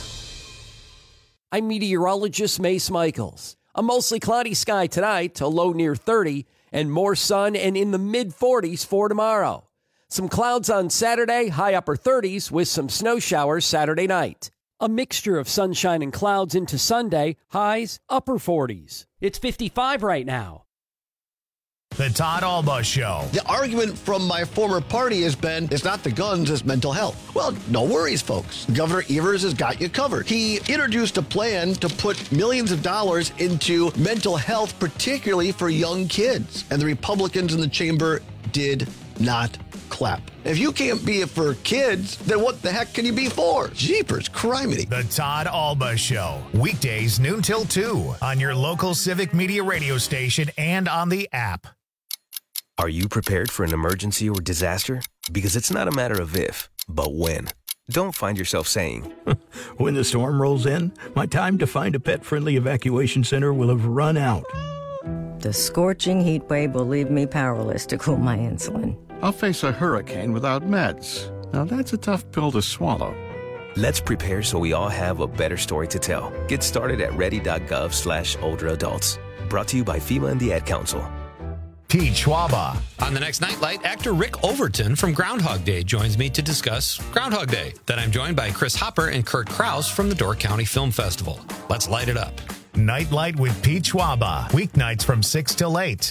I'm meteorologist Mace Michaels. A mostly cloudy sky tonight to low near thirty and more sun and in the mid forties for tomorrow. Some clouds on Saturday, high upper thirties with some snow showers Saturday night. A mixture of sunshine and clouds into Sunday, highs upper forties. It's fifty-five right now. The Todd Alba Show. The argument from my former party has been, it's not the guns, it's mental health. Well, no worries, folks. Governor Evers has got you covered. He introduced a plan to put millions of dollars into mental health, particularly for young kids. And the Republicans in the chamber did not clap. If you can't be it for kids, then what the heck can you be for? Jeepers criminy. The Todd Alba Show. Weekdays noon till two on your local Civic Media radio station and on the app. Are you prepared for an emergency or disaster? Because it's not a matter of if, but when. Don't find yourself saying, when the storm rolls in, my time to find a pet-friendly evacuation center will have run out. The scorching heat wave will leave me powerless to cool my insulin. I'll face a hurricane without meds. Now that's a tough pill to swallow. Let's prepare so we all have a better story to tell. Get started at ready.gov slash older adults. Brought to you by FEMA and the Ad Council. Pete Schwaba. On the next Nightlight, actor Rick Overton from Groundhog Day joins me to discuss Groundhog Day. Then I'm joined by Chris Hopper and Kurt Krause from the Door County Film Festival. Let's light it up. Nightlight with Pete Schwaba. Weeknights from six till eight.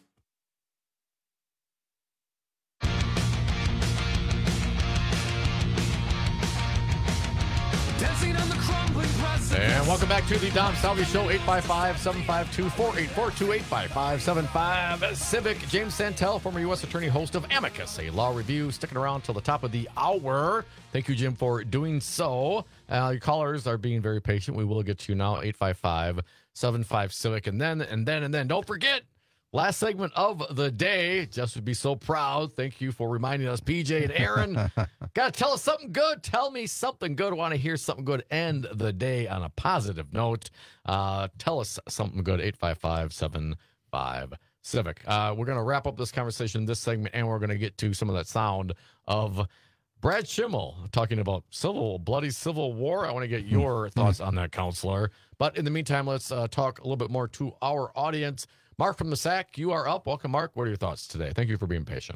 And welcome back to the Dom Salvi Show, eight five five, seven five two, four eight four two, eight five five, seven five Civic. James Santel, former U S attorney, host of Amicus, a law review, sticking around till the top of the hour. Thank you, Jim, for doing so. Uh, your callers are being very patient. We will get to you now, eight five five, seven five Civic. And then, and then, and then, don't forget, last segment of the day. Jess would be so proud. Thank you for reminding us, P J and Aaron. Got to tell us something good. Tell me something good. Want to hear something good. End the day on a positive note. Uh, tell us something good. eight five five, seven five Civic. Uh, we're going to wrap up this conversation, this segment, and we're going to get to some of that sound of Brad Schimmel talking about civil, bloody civil war. I want to get your thoughts on that, counselor. But in the meantime, let's uh, talk a little bit more to our audience. Mark from the S A C, you are up. Welcome, Mark. What are your thoughts today? Thank you for being patient.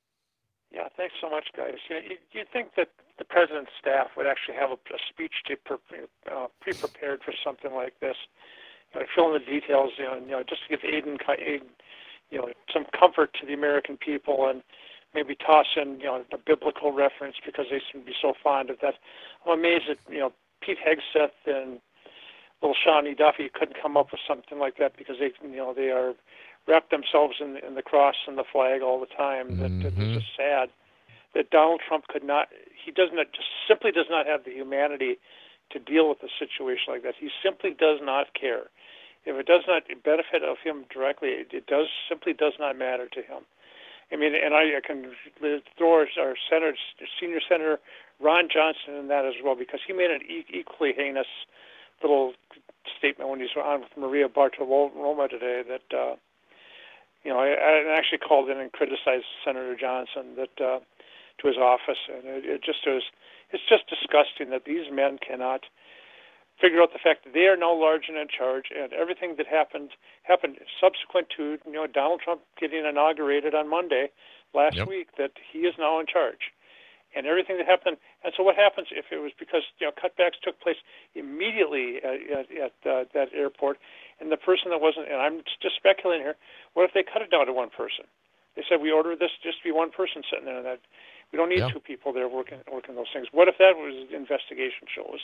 Yeah, thanks so much, guys. You know, you, you'd think that the president's staff would actually have a, a speech to pre, uh, pre-prepared for something like this. You know, fill in the details, you know, you know, just to give aid and aid, you know, some comfort to the American people, and maybe toss in, you know, a biblical reference because they seem to be so fond of that. I'm amazed that, you know, Pete Hegseth and little Shawnee Duffy couldn't come up with something like that because they, you know, they are wrap themselves in, in the cross and the flag all the time. Mm-hmm. That, that it's just sad that Donald Trump could not. He does not just simply does not have the humanity to deal with a situation like that. He simply does not care. If it does not benefit of him directly, it, it does simply does not matter to him. I mean, and I, I can throw our, our senator, senior senator Ron Johnson in that as well, because he made an e- equally heinous little statement when he was on with Maria Bartiromo today that, uh, you know, I, I actually called in and criticized Senator Johnson that uh, to his office, and it, it just was, it's just disgusting that these men cannot figure out the fact that they are now large and in charge, and everything that happened happened subsequent to, you know, Donald Trump getting inaugurated on Monday last yep. week, that he is now in charge. And everything that happened, and so what happens if it was because, you know, cutbacks took place immediately at, at, at uh, that airport, and the person that wasn't, and I'm just speculating here, what if they cut it down to one person? They said we ordered this just to be one person sitting there, and that we don't need yep. two people there working working those things. What if that was investigation shows?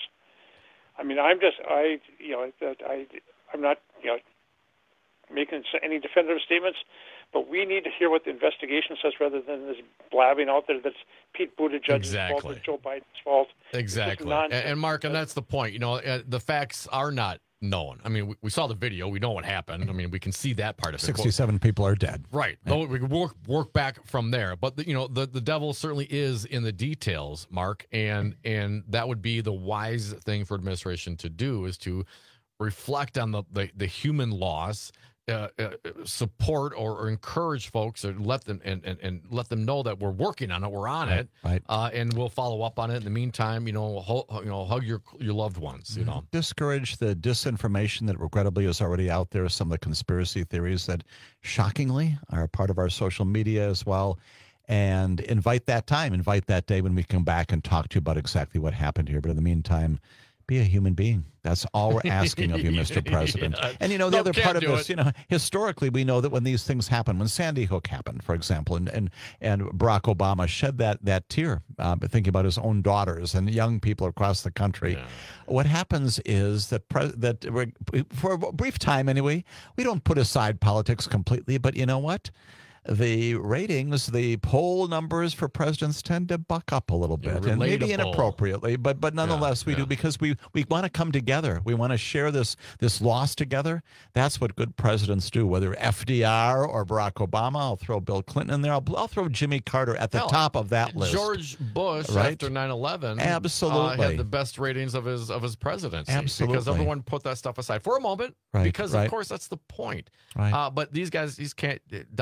I mean, I'm just, I, you know, I, I'm not, you know, making any definitive statements, but we need to hear what the investigation says rather than this blabbing out there that's Pete Buttigieg's exactly. fault, it's Joe Biden's fault. Exactly. And, and Mark, and that's the point. You know, uh, the facts are not known. I mean, we, we saw the video. We know what happened. I mean, we can see that part of it. sixty-seven people are dead. Right. Yeah. We can work work back from there. But, the, you know, the, the devil certainly is in the details, Mark, and and that would be the wise thing for administration to do, is to reflect on the, the, the human loss, Uh, uh, support or, or encourage folks, or let them and, and, and let them know that we're working on it, we're on right, it, right. Uh, and we'll follow up on it. In the meantime, you know, ho- you know, hug your your loved ones. You know, discourage the disinformation that regrettably is already out there. Some of the conspiracy theories that, shockingly, are a part of our social media as well. And invite that time, invite that day when we come back and talk to you about exactly what happened here. But in the meantime, be a human being. That's all we're asking of you, Mister President. Yeah. And, you know, the No, other can't part of do this, it. you know, historically, we know that when these things happen, when Sandy Hook happened, for example, and and, and Barack Obama shed that that tear, uh, thinking about his own daughters and young people across the country, yeah. what happens is that, pre- that we're, for a brief time anyway, we don't put aside politics completely, but you know what? The ratings, the poll numbers for presidents tend to buck up a little bit, yeah, and maybe relatable. inappropriately, but but nonetheless yeah, we yeah. do, because we, we want to come together. We want to share this this loss together. That's what good presidents do, whether F D R or Barack Obama. I'll throw Bill Clinton in there. I'll, I'll throw Jimmy Carter at the Hell, top of that list. George Bush, right? after nine eleven, Absolutely. uh, had the best ratings of his of his presidency. Absolutely. Because everyone put that stuff aside for a moment, Right, because, right. of course, that's the point. Right. Uh, but these guys, these can't, Donald Trump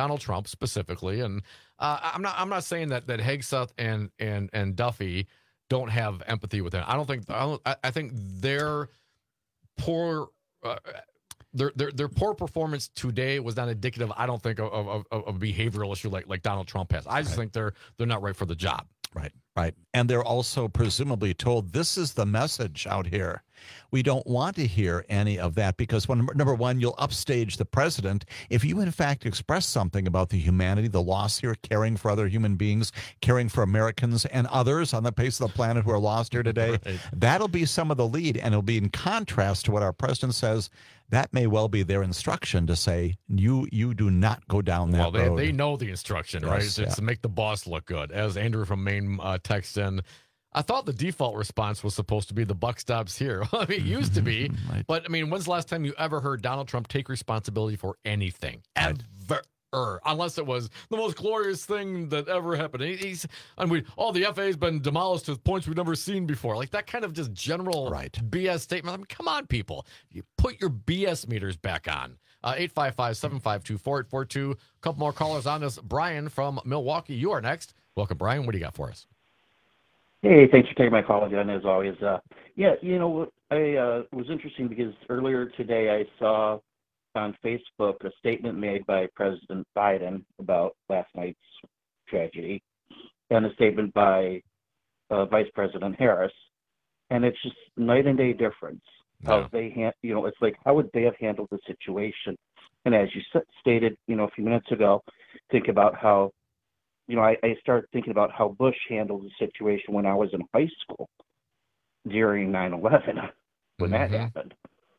specifically. And uh, I'm not I'm not saying that that Hegseth and and and Duffy don't have empathy with him. I don't think I, don't, I, I think their poor uh, their, their their poor performance today was not indicative, I don't think, of of, of a behavioral issue like like Donald Trump has. I just right. think they're they're not right for the job. Right, right. And they're also presumably told this is the message out here. We don't want to hear any of that because, when, number one, you'll upstage the president. If you, in fact, express something about the humanity, the loss here, caring for other human beings, caring for Americans and others on the face of the planet who are lost here today, right. that'll be some of the lead. And it'll be in contrast to what our president says. That may well be their instruction to say, you you do not go down that well, they, road. they know the instruction, yes, right? It's yeah. to make the boss look good. As Andrew from Maine uh, texts in, I thought the default response was supposed to be the buck stops here. I mean, it used to be. right. But, I mean, when's the last time you ever heard Donald Trump take responsibility for anything? Ever. Right. Unless it was the most glorious thing that ever happened. He's, and we, oh, the F A A's been demolished to points we've never seen before. Like that kind of just general right. B S statement. I mean, come on, people. You put your B S meters back on. Uh, eight five five, seven five two, four eight four two. A couple more callers on this. Brian from Milwaukee, you are next. Welcome, Brian. What do you got for us? Hey, thanks for taking my call again, as always. Uh, yeah, you know, I uh, it was interesting because earlier today I saw on Facebook a statement made by President Biden about last night's tragedy, and a statement by uh, Vice President Harris, and it's just night and day difference. How Yeah. they, ha- you know, it's like how would they have handled the situation? And as you s- stated, you know, a few minutes ago, think about how, you know, I, I started thinking about how Bush handled the situation when I was in high school during nine eleven, when that Mhm. happened.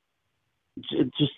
It just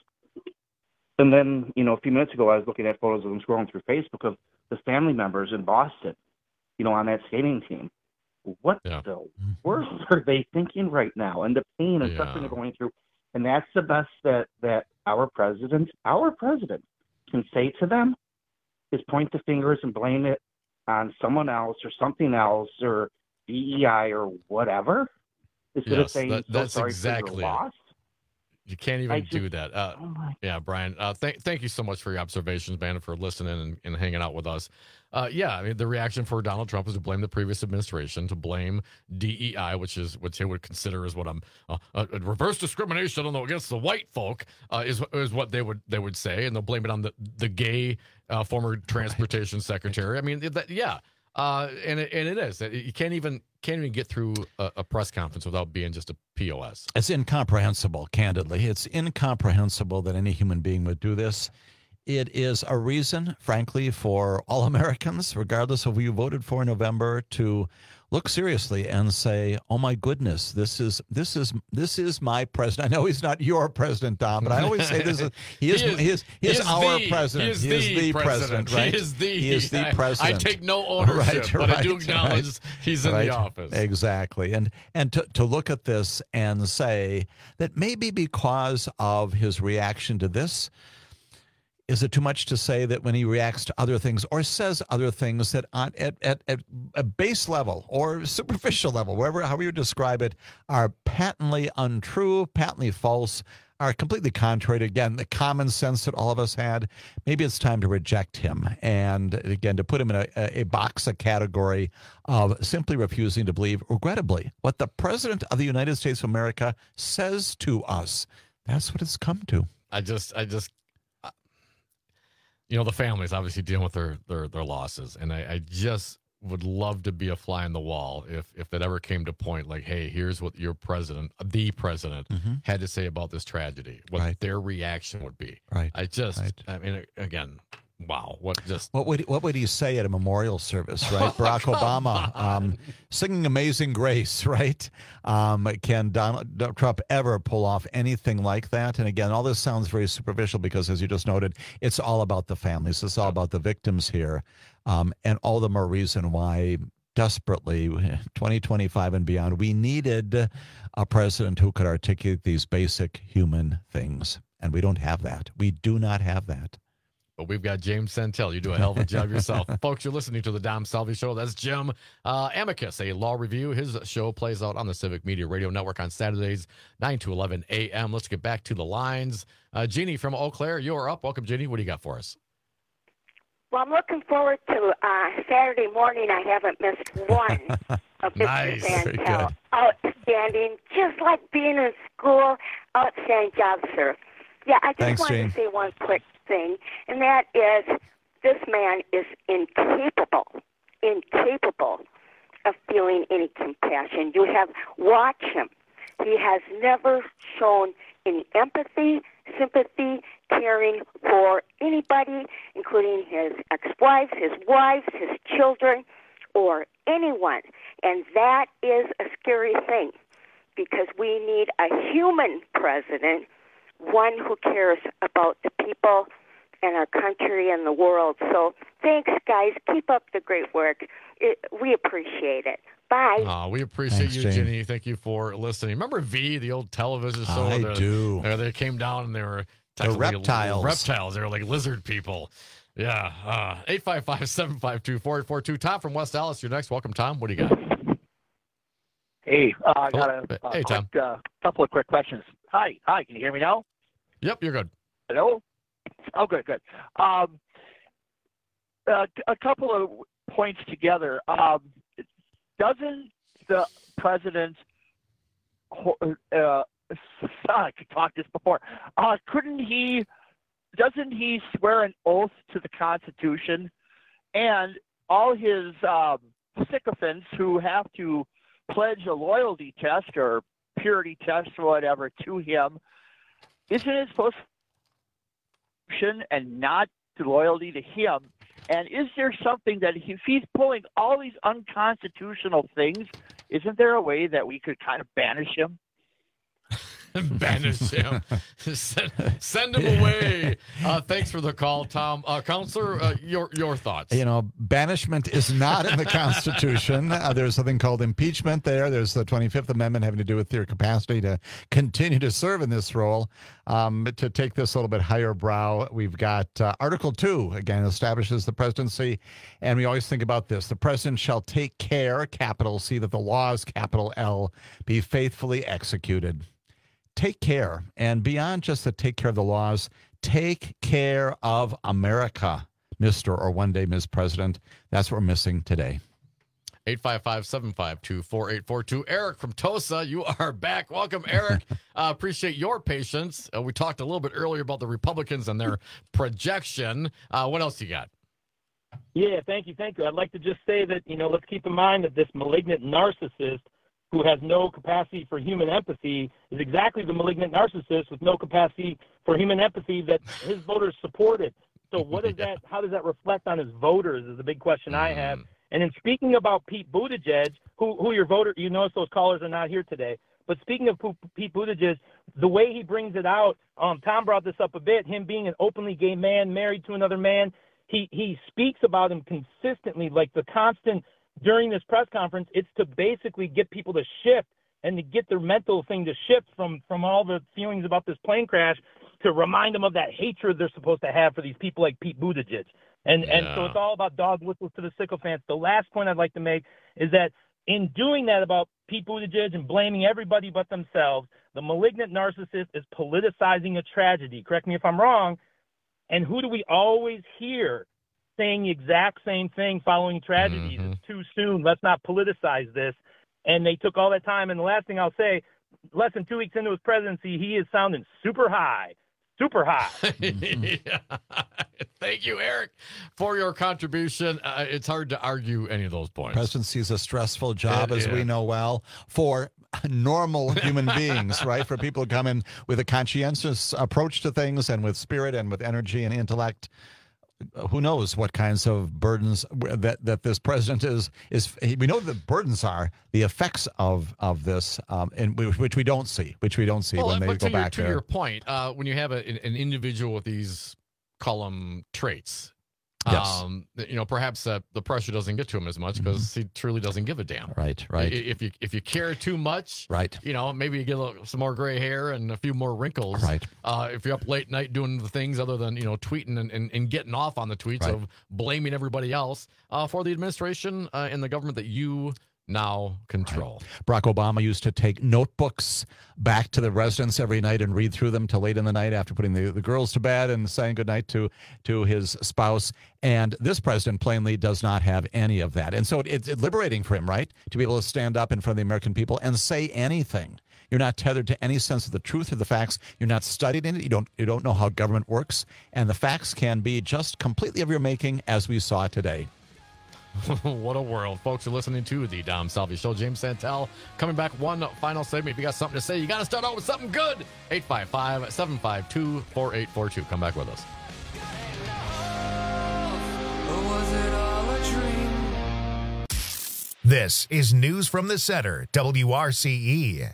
And then, you know, a few minutes ago, I was looking at photos of them scrolling through Facebook of the family members in Boston, you know, on that skating team. What Yeah. the world are they thinking right now? And the pain and Yeah. suffering they're going through. And that's the best that, that our president, our president can say to them is point the fingers and blame it on someone else or something else or D E I or whatever. Instead of Yes, saying, that- so that's sorry exactly for it. your loss. You can't I even just- do that. Uh, oh my yeah, Brian, uh, th- thank you so much for your observations, man, and for listening and, and hanging out with us. Uh, yeah, I mean, the reaction for Donald Trump is to blame the previous administration, to blame D E I, which is what they would consider as what I'm uh, uh, reverse discrimination on the, against the white folk, uh, is is what they would they would say, and they'll blame it on the the gay uh, former transportation secretary. I mean, that, yeah, uh, and it, and it is. You can't even can't even get through a, a press conference without being just a P O S. It's incomprehensible, candidly. It's incomprehensible that any human being would do this. It is a reason, frankly, for all Americans, regardless of who you voted for in November, to look seriously and say, "Oh my goodness, this is this is this is my president." I know he's not your president, Dom, but I always say this is he is he is, he is, he is, he is our the, president. He is, he the, is the president. president, right? He is the, he is the I, president. I take no ownership, right, but right, I do acknowledge right, he's in right, the office. Exactly. And and to, to look at this and say that maybe because of his reaction to this, is it too much to say that when he reacts to other things or says other things that on, at, at, at a base level or superficial level, wherever, however you describe it, are patently untrue, patently false, are completely contrary to, again, the common sense that all of us had? Maybe it's time to reject him and, again, to put him in a, a box, a category of simply refusing to believe, regrettably, what the President of the United States of America says to us. That's what it's come to. I just, I just, you know, the families obviously dealing with their their, their losses, and I, I just would love to be a fly on the wall if if that ever came to point, like, hey, here's what your president, the president, mm-hmm. had to say about this tragedy, what right. their reaction would be. Right. I just, right. I mean, again, wow, what just what would what would he say at a memorial service, right? Barack Obama um, singing "Amazing Grace," right? Um, can Donald Trump ever pull off anything like that? And again, all this sounds very superficial because, as you just noted, it's all about the families. It's all about the victims here, um, and all the more reason why desperately twenty twenty-five and beyond we needed a president who could articulate these basic human things, and we don't have that. We do not have that. But we've got James Santel. You do a hell of a job yourself. Folks, you're listening to the Dom Salvi Show. That's Jim uh, Amicus, a law review. His show plays out on the Civic Media Radio Network on Saturdays, nine to eleven a.m. Let's get back to the lines. Uh, Jeannie from Eau Claire, you're up. Welcome, Jeannie. What do you got for us? Well, I'm looking forward to uh, Saturday morning. I haven't missed one of Mister Nice. Santel. Outstanding, just like being in school. Outstanding job, sir. Yeah, I just Thanks, wanted Jane. to say one quick thing, and that is this man is incapable, incapable of feeling any compassion. You have watched him. He has never shown any empathy, sympathy, caring for anybody, including his ex-wives, his wives, his children, or anyone. And that is a scary thing because we need a human president, one who cares about the people and our country and the world. So thanks, guys. Keep up the great work. It, we appreciate it. Bye. Uh, we appreciate Thanks, you, Jane. Jenny. Thank you for listening. Remember V, the old television show? I where do. They, they came down and they were They're technically reptiles. Reptiles. They were like lizard people. Yeah. Uh, eight five five, seven five two, four eight four two. Tom from West Dallas, you're next. Welcome, Tom. What do you got? Hey, uh, I got a, Oh, a hey, Tom. quick, uh, couple of quick questions. Hi, hi. Can you hear me now? Yep, you're good. Hello? Oh, good, good. Um, uh, a couple of points together. Um, doesn't the president, uh, I could talk this before, uh, couldn't he, doesn't he swear an oath to the Constitution? And all his um, sycophants who have to pledge a loyalty test or purity test or whatever to him, isn't it supposed to be and not to loyalty to him? And is there something that if he's pulling all these unconstitutional things, isn't there a way that we could kind of banish him? Banish him. send, send him away. Uh, thanks for the call, Tom. Uh, Counselor, uh, your your thoughts. You know, banishment is not in the Constitution. Uh, there's something called impeachment there. There's the twenty-fifth Amendment having to do with your capacity to continue to serve in this role. Um, to take this a little bit higher brow, we've got uh, Article two, again, establishes the presidency. And we always think about this. The president shall take care, capital C, that the laws, capital L, be faithfully executed. Take care, and beyond just the take care of the laws, take care of America, Mister or one day Miz President. That's what we're missing today. eight five five, seven five two, four eight four two. Eric from Tosa, you are back. Welcome, Eric. uh, appreciate your patience. Uh, we talked a little bit earlier about the Republicans and their projection. Uh, what else you got? Yeah, thank you, thank you. I'd like to just say that, you know, let's keep in mind that this malignant narcissist who has no capacity for human empathy is exactly the malignant narcissist with no capacity for human empathy that his voters supported. So what is that? How does that reflect on his voters is the big question I have. And in speaking about Pete Buttigieg, who, who your voter, you notice those callers are not here today. But speaking of Pete Buttigieg, the way he brings it out, um, Tom brought this up a bit, him being an openly gay man married to another man, he, he speaks about him consistently, like the constant during this press conference, it's to basically get people to shift and to get their mental thing to shift from, from all the feelings about this plane crash to remind them of that hatred they're supposed to have for these people like Pete Buttigieg. And yeah. and so it's all about dog whistles to the sycophants. The last point I'd like to make is that in doing that about Pete Buttigieg and blaming everybody but themselves, the malignant narcissist is politicizing a tragedy. Correct me if I'm wrong. And who do we always hear saying the exact same thing following tragedies? Mm-hmm. It's too soon. Let's not politicize this. And they took all that time. And the last thing I'll say, less than two weeks into his presidency, he is sounding super high, super high. Yeah. Thank you, Eric, for your contribution. Uh, it's hard to argue any of those points. Presidency is a stressful job, it, as yeah. we know well, for normal human beings, right? For people who come in with a conscientious approach to things and with spirit and with energy and intellect. Who knows what kinds of burdens that, that this president is is we know the burdens are the effects of of this, um, and which we don't see, which we don't see well, when they but go to back your, to there. your point, uh, when you have a, an individual with these column traits, yes. um, you know, perhaps uh, the pressure doesn't get to him as much because mm-hmm. he truly doesn't give a damn. Right, right. If you if you care too much, right, you know, maybe you get a little, some more gray hair and a few more wrinkles. Right. Uh, if you're up late night doing the things other than, you know, tweeting and, and, and getting off on the tweets right. of blaming everybody else uh, for the administration uh, and the government that you now control. Right. Barack Obama used to take notebooks back to the residence every night and read through them till late in the night after putting the, the girls to bed and saying goodnight to, to his spouse. And this president plainly does not have any of that. And so it, it's liberating for him, right, to be able to stand up in front of the American people and say anything. You're not tethered to any sense of the truth or the facts. You're not studied in it. You don't, you don't know how government works. And the facts can be just completely of your making, as we saw today. What a world. Folks, you're listening to the Dom Salvi Show. James Santel coming back. One final segment. If you got something to say, you got to start out with something good. eight five five, seven five two, four eight four two. Come back with us. This is News from the Center, W R C E.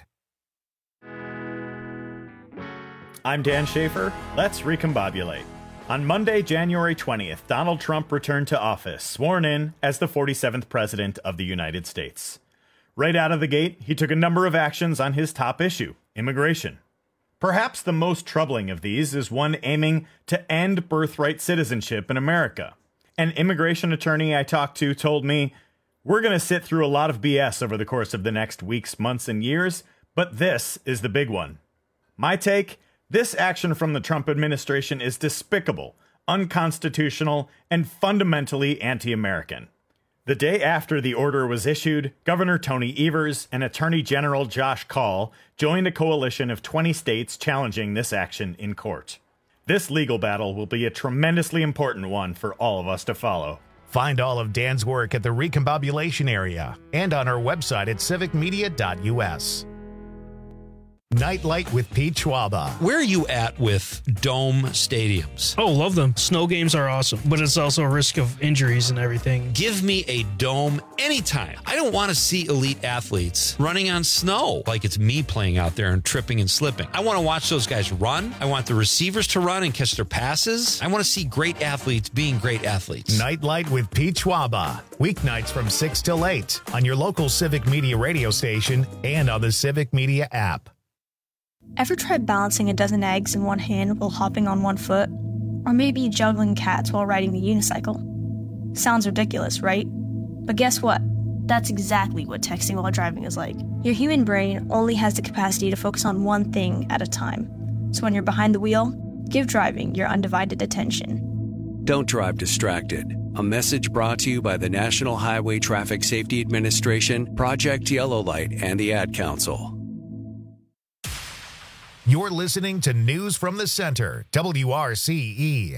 I'm Dan Schaefer. Let's recombobulate. On Monday, January twentieth, Donald Trump returned to office, sworn in as the forty-seventh President of the United States. Right out of the gate, he took a number of actions on his top issue, immigration. Perhaps the most troubling of these is one aiming to end birthright citizenship in America. An immigration attorney I talked to told me, "We're going to sit through a lot of B S over the course of the next weeks, months, and years, but this is the big one." My take? This action from the Trump administration is despicable, unconstitutional, and fundamentally anti-American. The day after the order was issued, Governor Tony Evers and Attorney General Josh Kaul joined a coalition of twenty states challenging this action in court. This legal battle will be a tremendously important one for all of us to follow. Find all of Dan's work at the Recombobulation Area and on our website at civic media dot U S. Nightlight with Pete Schwaba. Where are you at with dome stadiums? Oh, love them. Snow games are awesome, but it's also a risk of injuries and everything. Give me a dome anytime. I don't want to see elite athletes running on snow like it's me playing out there and tripping and slipping. I want to watch those guys run. I want the receivers to run and catch their passes. I want to see great athletes being great athletes. Nightlight with Pete Schwaba. Weeknights from six till eight on your local Civic Media radio station and on the Civic Media app. Ever tried balancing a dozen eggs in one hand while hopping on one foot? Or maybe juggling cats while riding the unicycle? Sounds ridiculous, right? But guess what? That's exactly what texting while driving is like. Your human brain only has the capacity to focus on one thing at a time. So when you're behind the wheel, give driving your undivided attention. Don't drive distracted. A message brought to you by the National Highway Traffic Safety Administration, Project Yellow Light, and the Ad Council. You're listening to News from the Center, W R C E.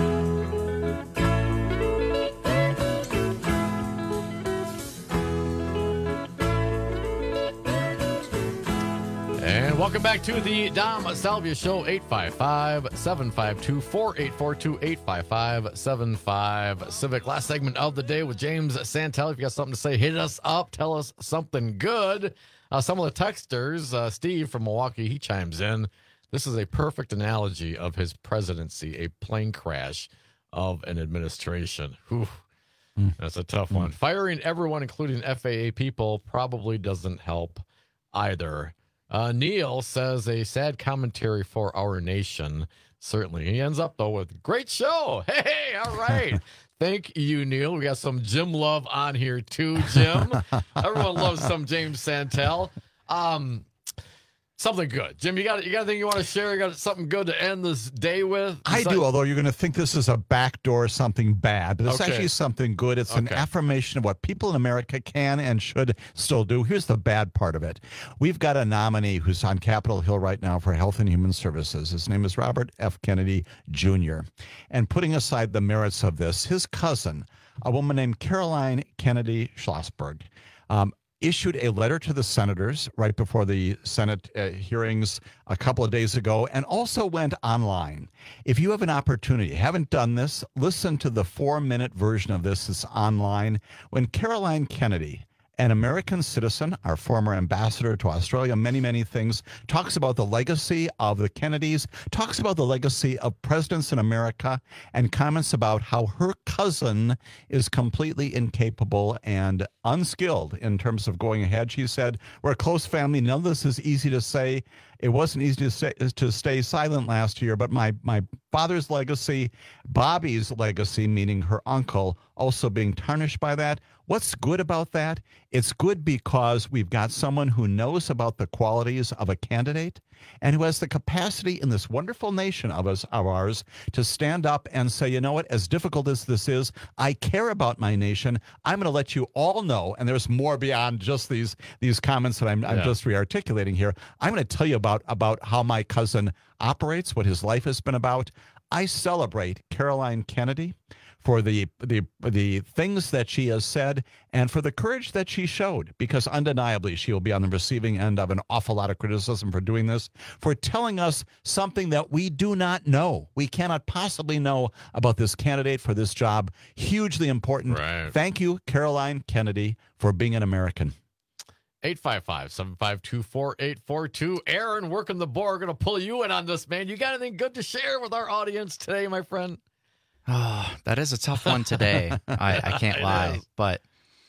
And welcome back to the Dom Salvia Show. Eight five five, seven five two, four eight four two, eight five five, seven five Civic. Last segment of the day with James Santel. If you got something to say, hit us up. Tell us something good. Uh, some of the texters, uh, Steve from Milwaukee, he chimes in. This is a perfect analogy of his presidency, a plane crash of an administration. Whew, mm. That's a tough mm. one. Firing everyone, including F A A people, probably doesn't help either. Uh, Neil says a sad commentary for our nation. Certainly. He ends up, though, with great show. Hey, all right. Thank you, Neil. We got some Jim love on here, too, Jim. Everyone loves some James Santel. Um, something good. Jim, you got you got anything you want to share? You got something good to end this day with? I do, although you're going to think this is a backdoor something bad, but it's Okay. actually something good. It's an Okay. affirmation of what people in America can and should still do. Here's the bad part of it. We've got a nominee who's on Capitol Hill right now for Health and Human Services. His name is Robert F. Kennedy Junior And putting aside the merits of this, his cousin, a woman named Caroline Kennedy Schlossberg, um, issued a letter to the senators right before the Senate uh, hearings a couple of days ago, and also went online. If you have an opportunity, haven't done this, listen to the four-minute version of this. It's online. When Caroline Kennedy, an American citizen, our former ambassador to Australia, many, many things, talks about the legacy of the Kennedys, talks about the legacy of presidents in America, and comments about how her cousin is completely incapable and unskilled in terms of going ahead. She said, "We're a close family. None of this is easy to say. It wasn't easy to stay, to stay silent last year, but my, my father's legacy, Bobby's legacy, meaning her uncle, also being tarnished by that. What's good about that? It's good because we've got someone who knows about the qualities of a candidate and who has the capacity in this wonderful nation of us of ours to stand up and say, you know what, as difficult as this is, I care about my nation. I'm going to let you all know, and there's more beyond just these these comments that I'm, I'm Yeah. just re-articulating here. I'm going to tell you about, about how my cousin operates, what his life has been about. I celebrate Caroline Kennedy for the the the things that she has said and for the courage that she showed, because undeniably she will be on the receiving end of an awful lot of criticism for doing this, for telling us something that we do not know. We cannot possibly know about this candidate for this job. Hugely important. Right. Thank you, Caroline Kennedy, for being an American. eight five five, seven five two, four eight four two. Aaron, working the board, going to pull you in on this, man. You got anything good to share with our audience today, my friend? Oh, that is a tough one today. I, I can't It lie. is. But,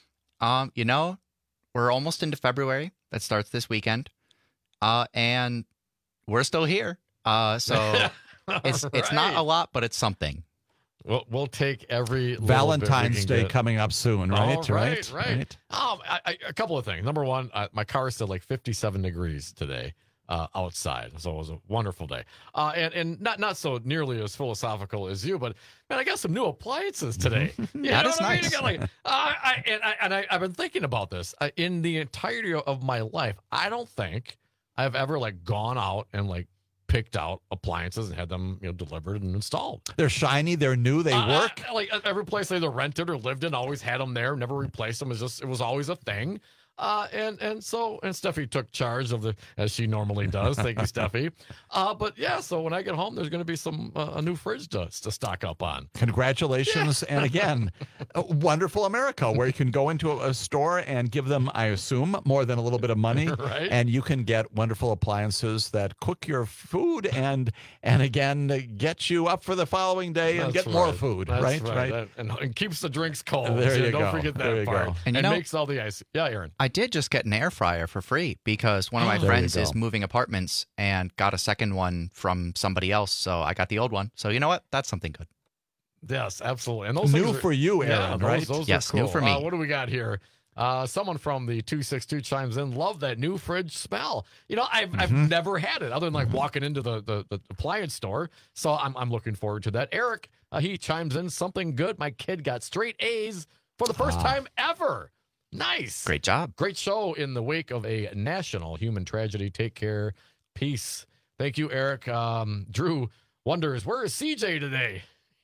um, you know, we're almost into February. That starts this weekend. Uh, and we're still here. Uh, so it's it's not a lot, but it's something. We'll, we'll take every little Valentine's bit we can Day get. coming up soon, right? Oh, right, right, right. Um, I, I, a couple of things. Number one, uh, my car is still like fifty-seven degrees today uh, outside, so it was a wonderful day. Uh, and and not not so nearly as philosophical as you, but man, I got some new appliances today. You That know is what I mean? nice. I got like, uh, I, and I, and I, I've been thinking about this uh, in the entirety of my life. I don't think I've ever like gone out and like picked out appliances and had them, you know, delivered and installed. They're shiny, they're new, they Uh, work. I- like every place I either rented or lived in, always had them there. Never replaced them. It was just, it was always a thing. Uh, and and so and Steffi took charge of the as she normally does. Thank you, Steffi. Uh, but yeah, so when I get home, there's going to be some uh, a new fridge to to stock up on. Congratulations. And again, a wonderful America, where you can go into a, a store and give them, I assume, more than a little bit of money. Right. And you can get wonderful appliances that cook your food and, and again, get you up for the following day and That's get more right. food. That's right, right. That- and, and keeps the drinks cold. There So you don't go. forget that There you part. go. And you And know- makes all the ice. Yeah, Aaron. I did just get an air fryer for free because one of my There you friends go. is moving apartments and got a second one from somebody else. So I got the old one. So you know what? That's something good. Yes, absolutely. And those New things are- for you, yeah, Aaron, those, right? Those Yes, are cool. new for me. Uh, what do we got here? Uh, someone from the two six two chimes in. Love that new fridge smell. You know, I've Mm-hmm. I've never had it other than like walking into the, the, the appliance store. So I'm I'm looking forward to that. Eric, uh, he chimes in something good. My kid got straight A's for the first Ah. time ever. Nice. Great job. Great show in the wake of a national human tragedy. Take care. Peace. Thank you, Eric. Um, Drew wonders, where is C J today?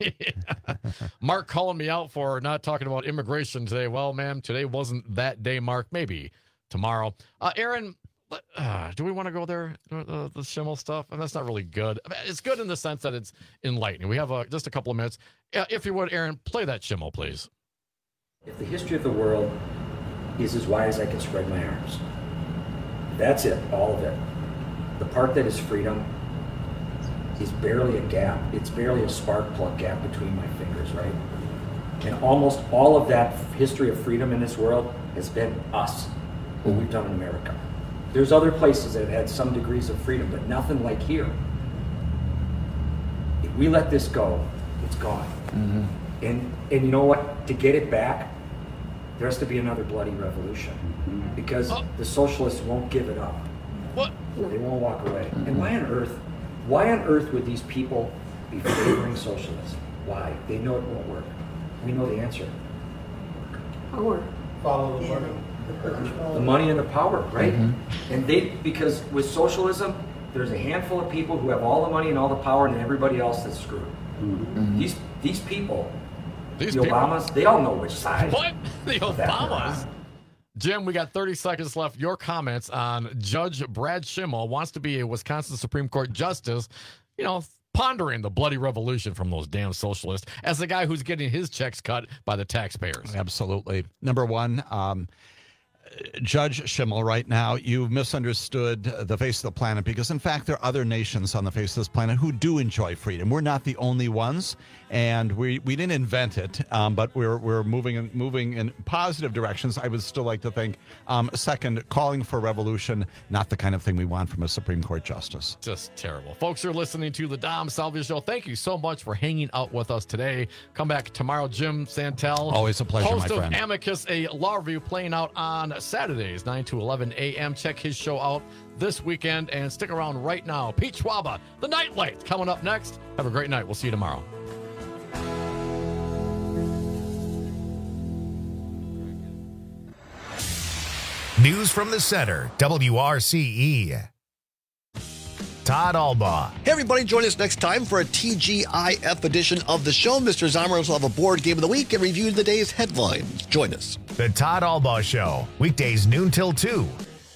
Mark calling me out for not talking about immigration today. Well, ma'am, today wasn't that day, Mark. Maybe tomorrow. Uh, Aaron, uh, do we want to go there? Uh, the Schimmel stuff? And that's not really good. It's good in the sense that it's enlightening. We have uh, just a couple of minutes. Uh, if you would, Aaron, play that Schimmel, please. If the history of the world is as wide as I can spread my arms, that's it, all of it. The part that is freedom is barely a gap. It's barely a spark plug gap between my fingers, right? And almost all of that history of freedom in this world has been us, what we've done in America. There's other places that have had some degrees of freedom, but nothing like here. If we let this go, it's gone. Mm-hmm. And and you know what? To get it back, there has to be another bloody revolution, because the socialists won't give it up. What? They won't walk away. And why on earth? Why on earth would these people be favoring socialism? Why? They know it won't work. We know the answer. Power. Follow the money. The money and the power, right? Mm-hmm. And they, because with socialism, there's a handful of people who have all the money and all the power, and everybody else that's screwed. Mm-hmm. These these people, These the people- Obamas, they all know which side. What? The of that they're Obamas? on. Jim, we got thirty seconds left. Your comments on Judge Brad Schimmel wants to be a Wisconsin Supreme Court justice, you know, pondering the bloody revolution from those damn socialists as the guy who's getting his checks cut by the taxpayers. Absolutely. Number one, um, Judge Schimmel, right now, you've misunderstood the face of the planet, because, in fact, there are other nations on the face of this planet who do enjoy freedom. We're not the only ones. and we, we didn't invent it, um, but we're we're moving in, moving in positive directions. I would still like to think. Um, second, calling for revolution, not the kind of thing we want from a Supreme Court justice. Just terrible. Folks, you're listening to the Dom Salvia Show. Thank you so much for hanging out with us today. Come back tomorrow. Jim Santel, always a pleasure, host my of friend. Amicus, a law review playing out on Saturdays, nine to eleven a.m. Check his show out this weekend and stick around right now. Pete Schwaba, The Nightlight, coming up next. Have a great night. We'll see you tomorrow. News from the Center, W R C E. Todd Albaugh. Hey, everybody, join us next time for a T G I F edition of the show. Mister Zomerus will have a board game of the week and review the day's headlines. Join us. The Todd Albaugh Show, weekdays noon till two.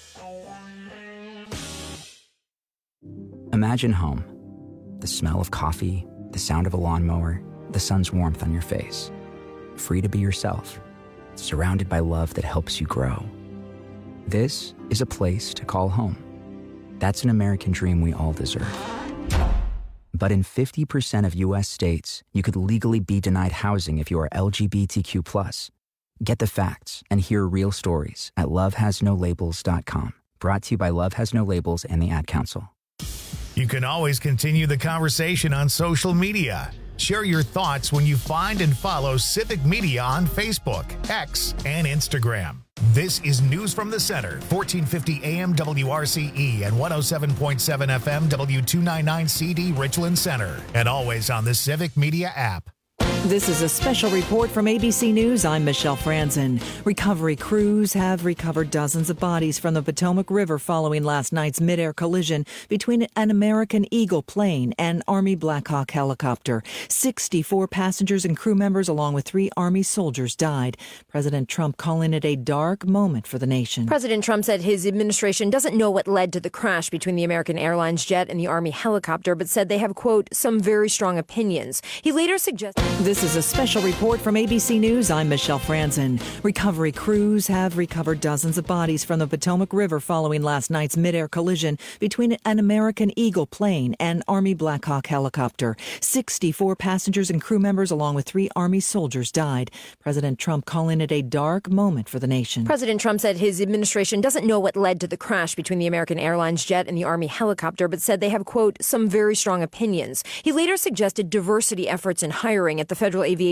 Imagine home. The smell of coffee, the sound of a lawnmower, the sun's warmth on your face. Free to be yourself, surrounded by love that helps you grow. This is a place to call home. That's an American dream we all deserve. But in fifty percent of U S states, you could legally be denied housing if you are L G B T Q plus. Get the facts and hear real stories at love has no labels dot com. Brought to you by Love Has No Labels and the Ad Council. You can always continue the conversation on social media. Share your thoughts when you find and follow Civic Media on Facebook, X, and Instagram. This is News from the Center, fourteen fifty A M W R C E and one oh seven point seven F M W two ninety-nine C D Richland Center, and always on the Civic Media app. This is a special report from A B C News. I'm Michelle Franzen. Recovery crews have recovered dozens of bodies from the Potomac River following last night's midair collision between an American Eagle plane and Army Black Hawk helicopter. sixty-four passengers and crew members, along with three Army soldiers, died. President Trump calling it a dark moment for the nation. President Trump said his administration doesn't know what led to the crash between the American Airlines jet and the Army helicopter, but said they have, quote, some very strong opinions. He later suggested... This is a special report from A B C News. I'm Michelle Franzen. Recovery crews have recovered dozens of bodies from the Potomac River following last night's midair collision between an American Eagle plane and Army Black Hawk helicopter. sixty-four passengers and crew members, along with three Army soldiers, died. President Trump calling it a dark moment for the nation. President Trump said his administration doesn't know what led to the crash between the American Airlines jet and the Army helicopter, but said they have, quote, some very strong opinions. He later suggested diversity efforts in hiring at the Federal Aviation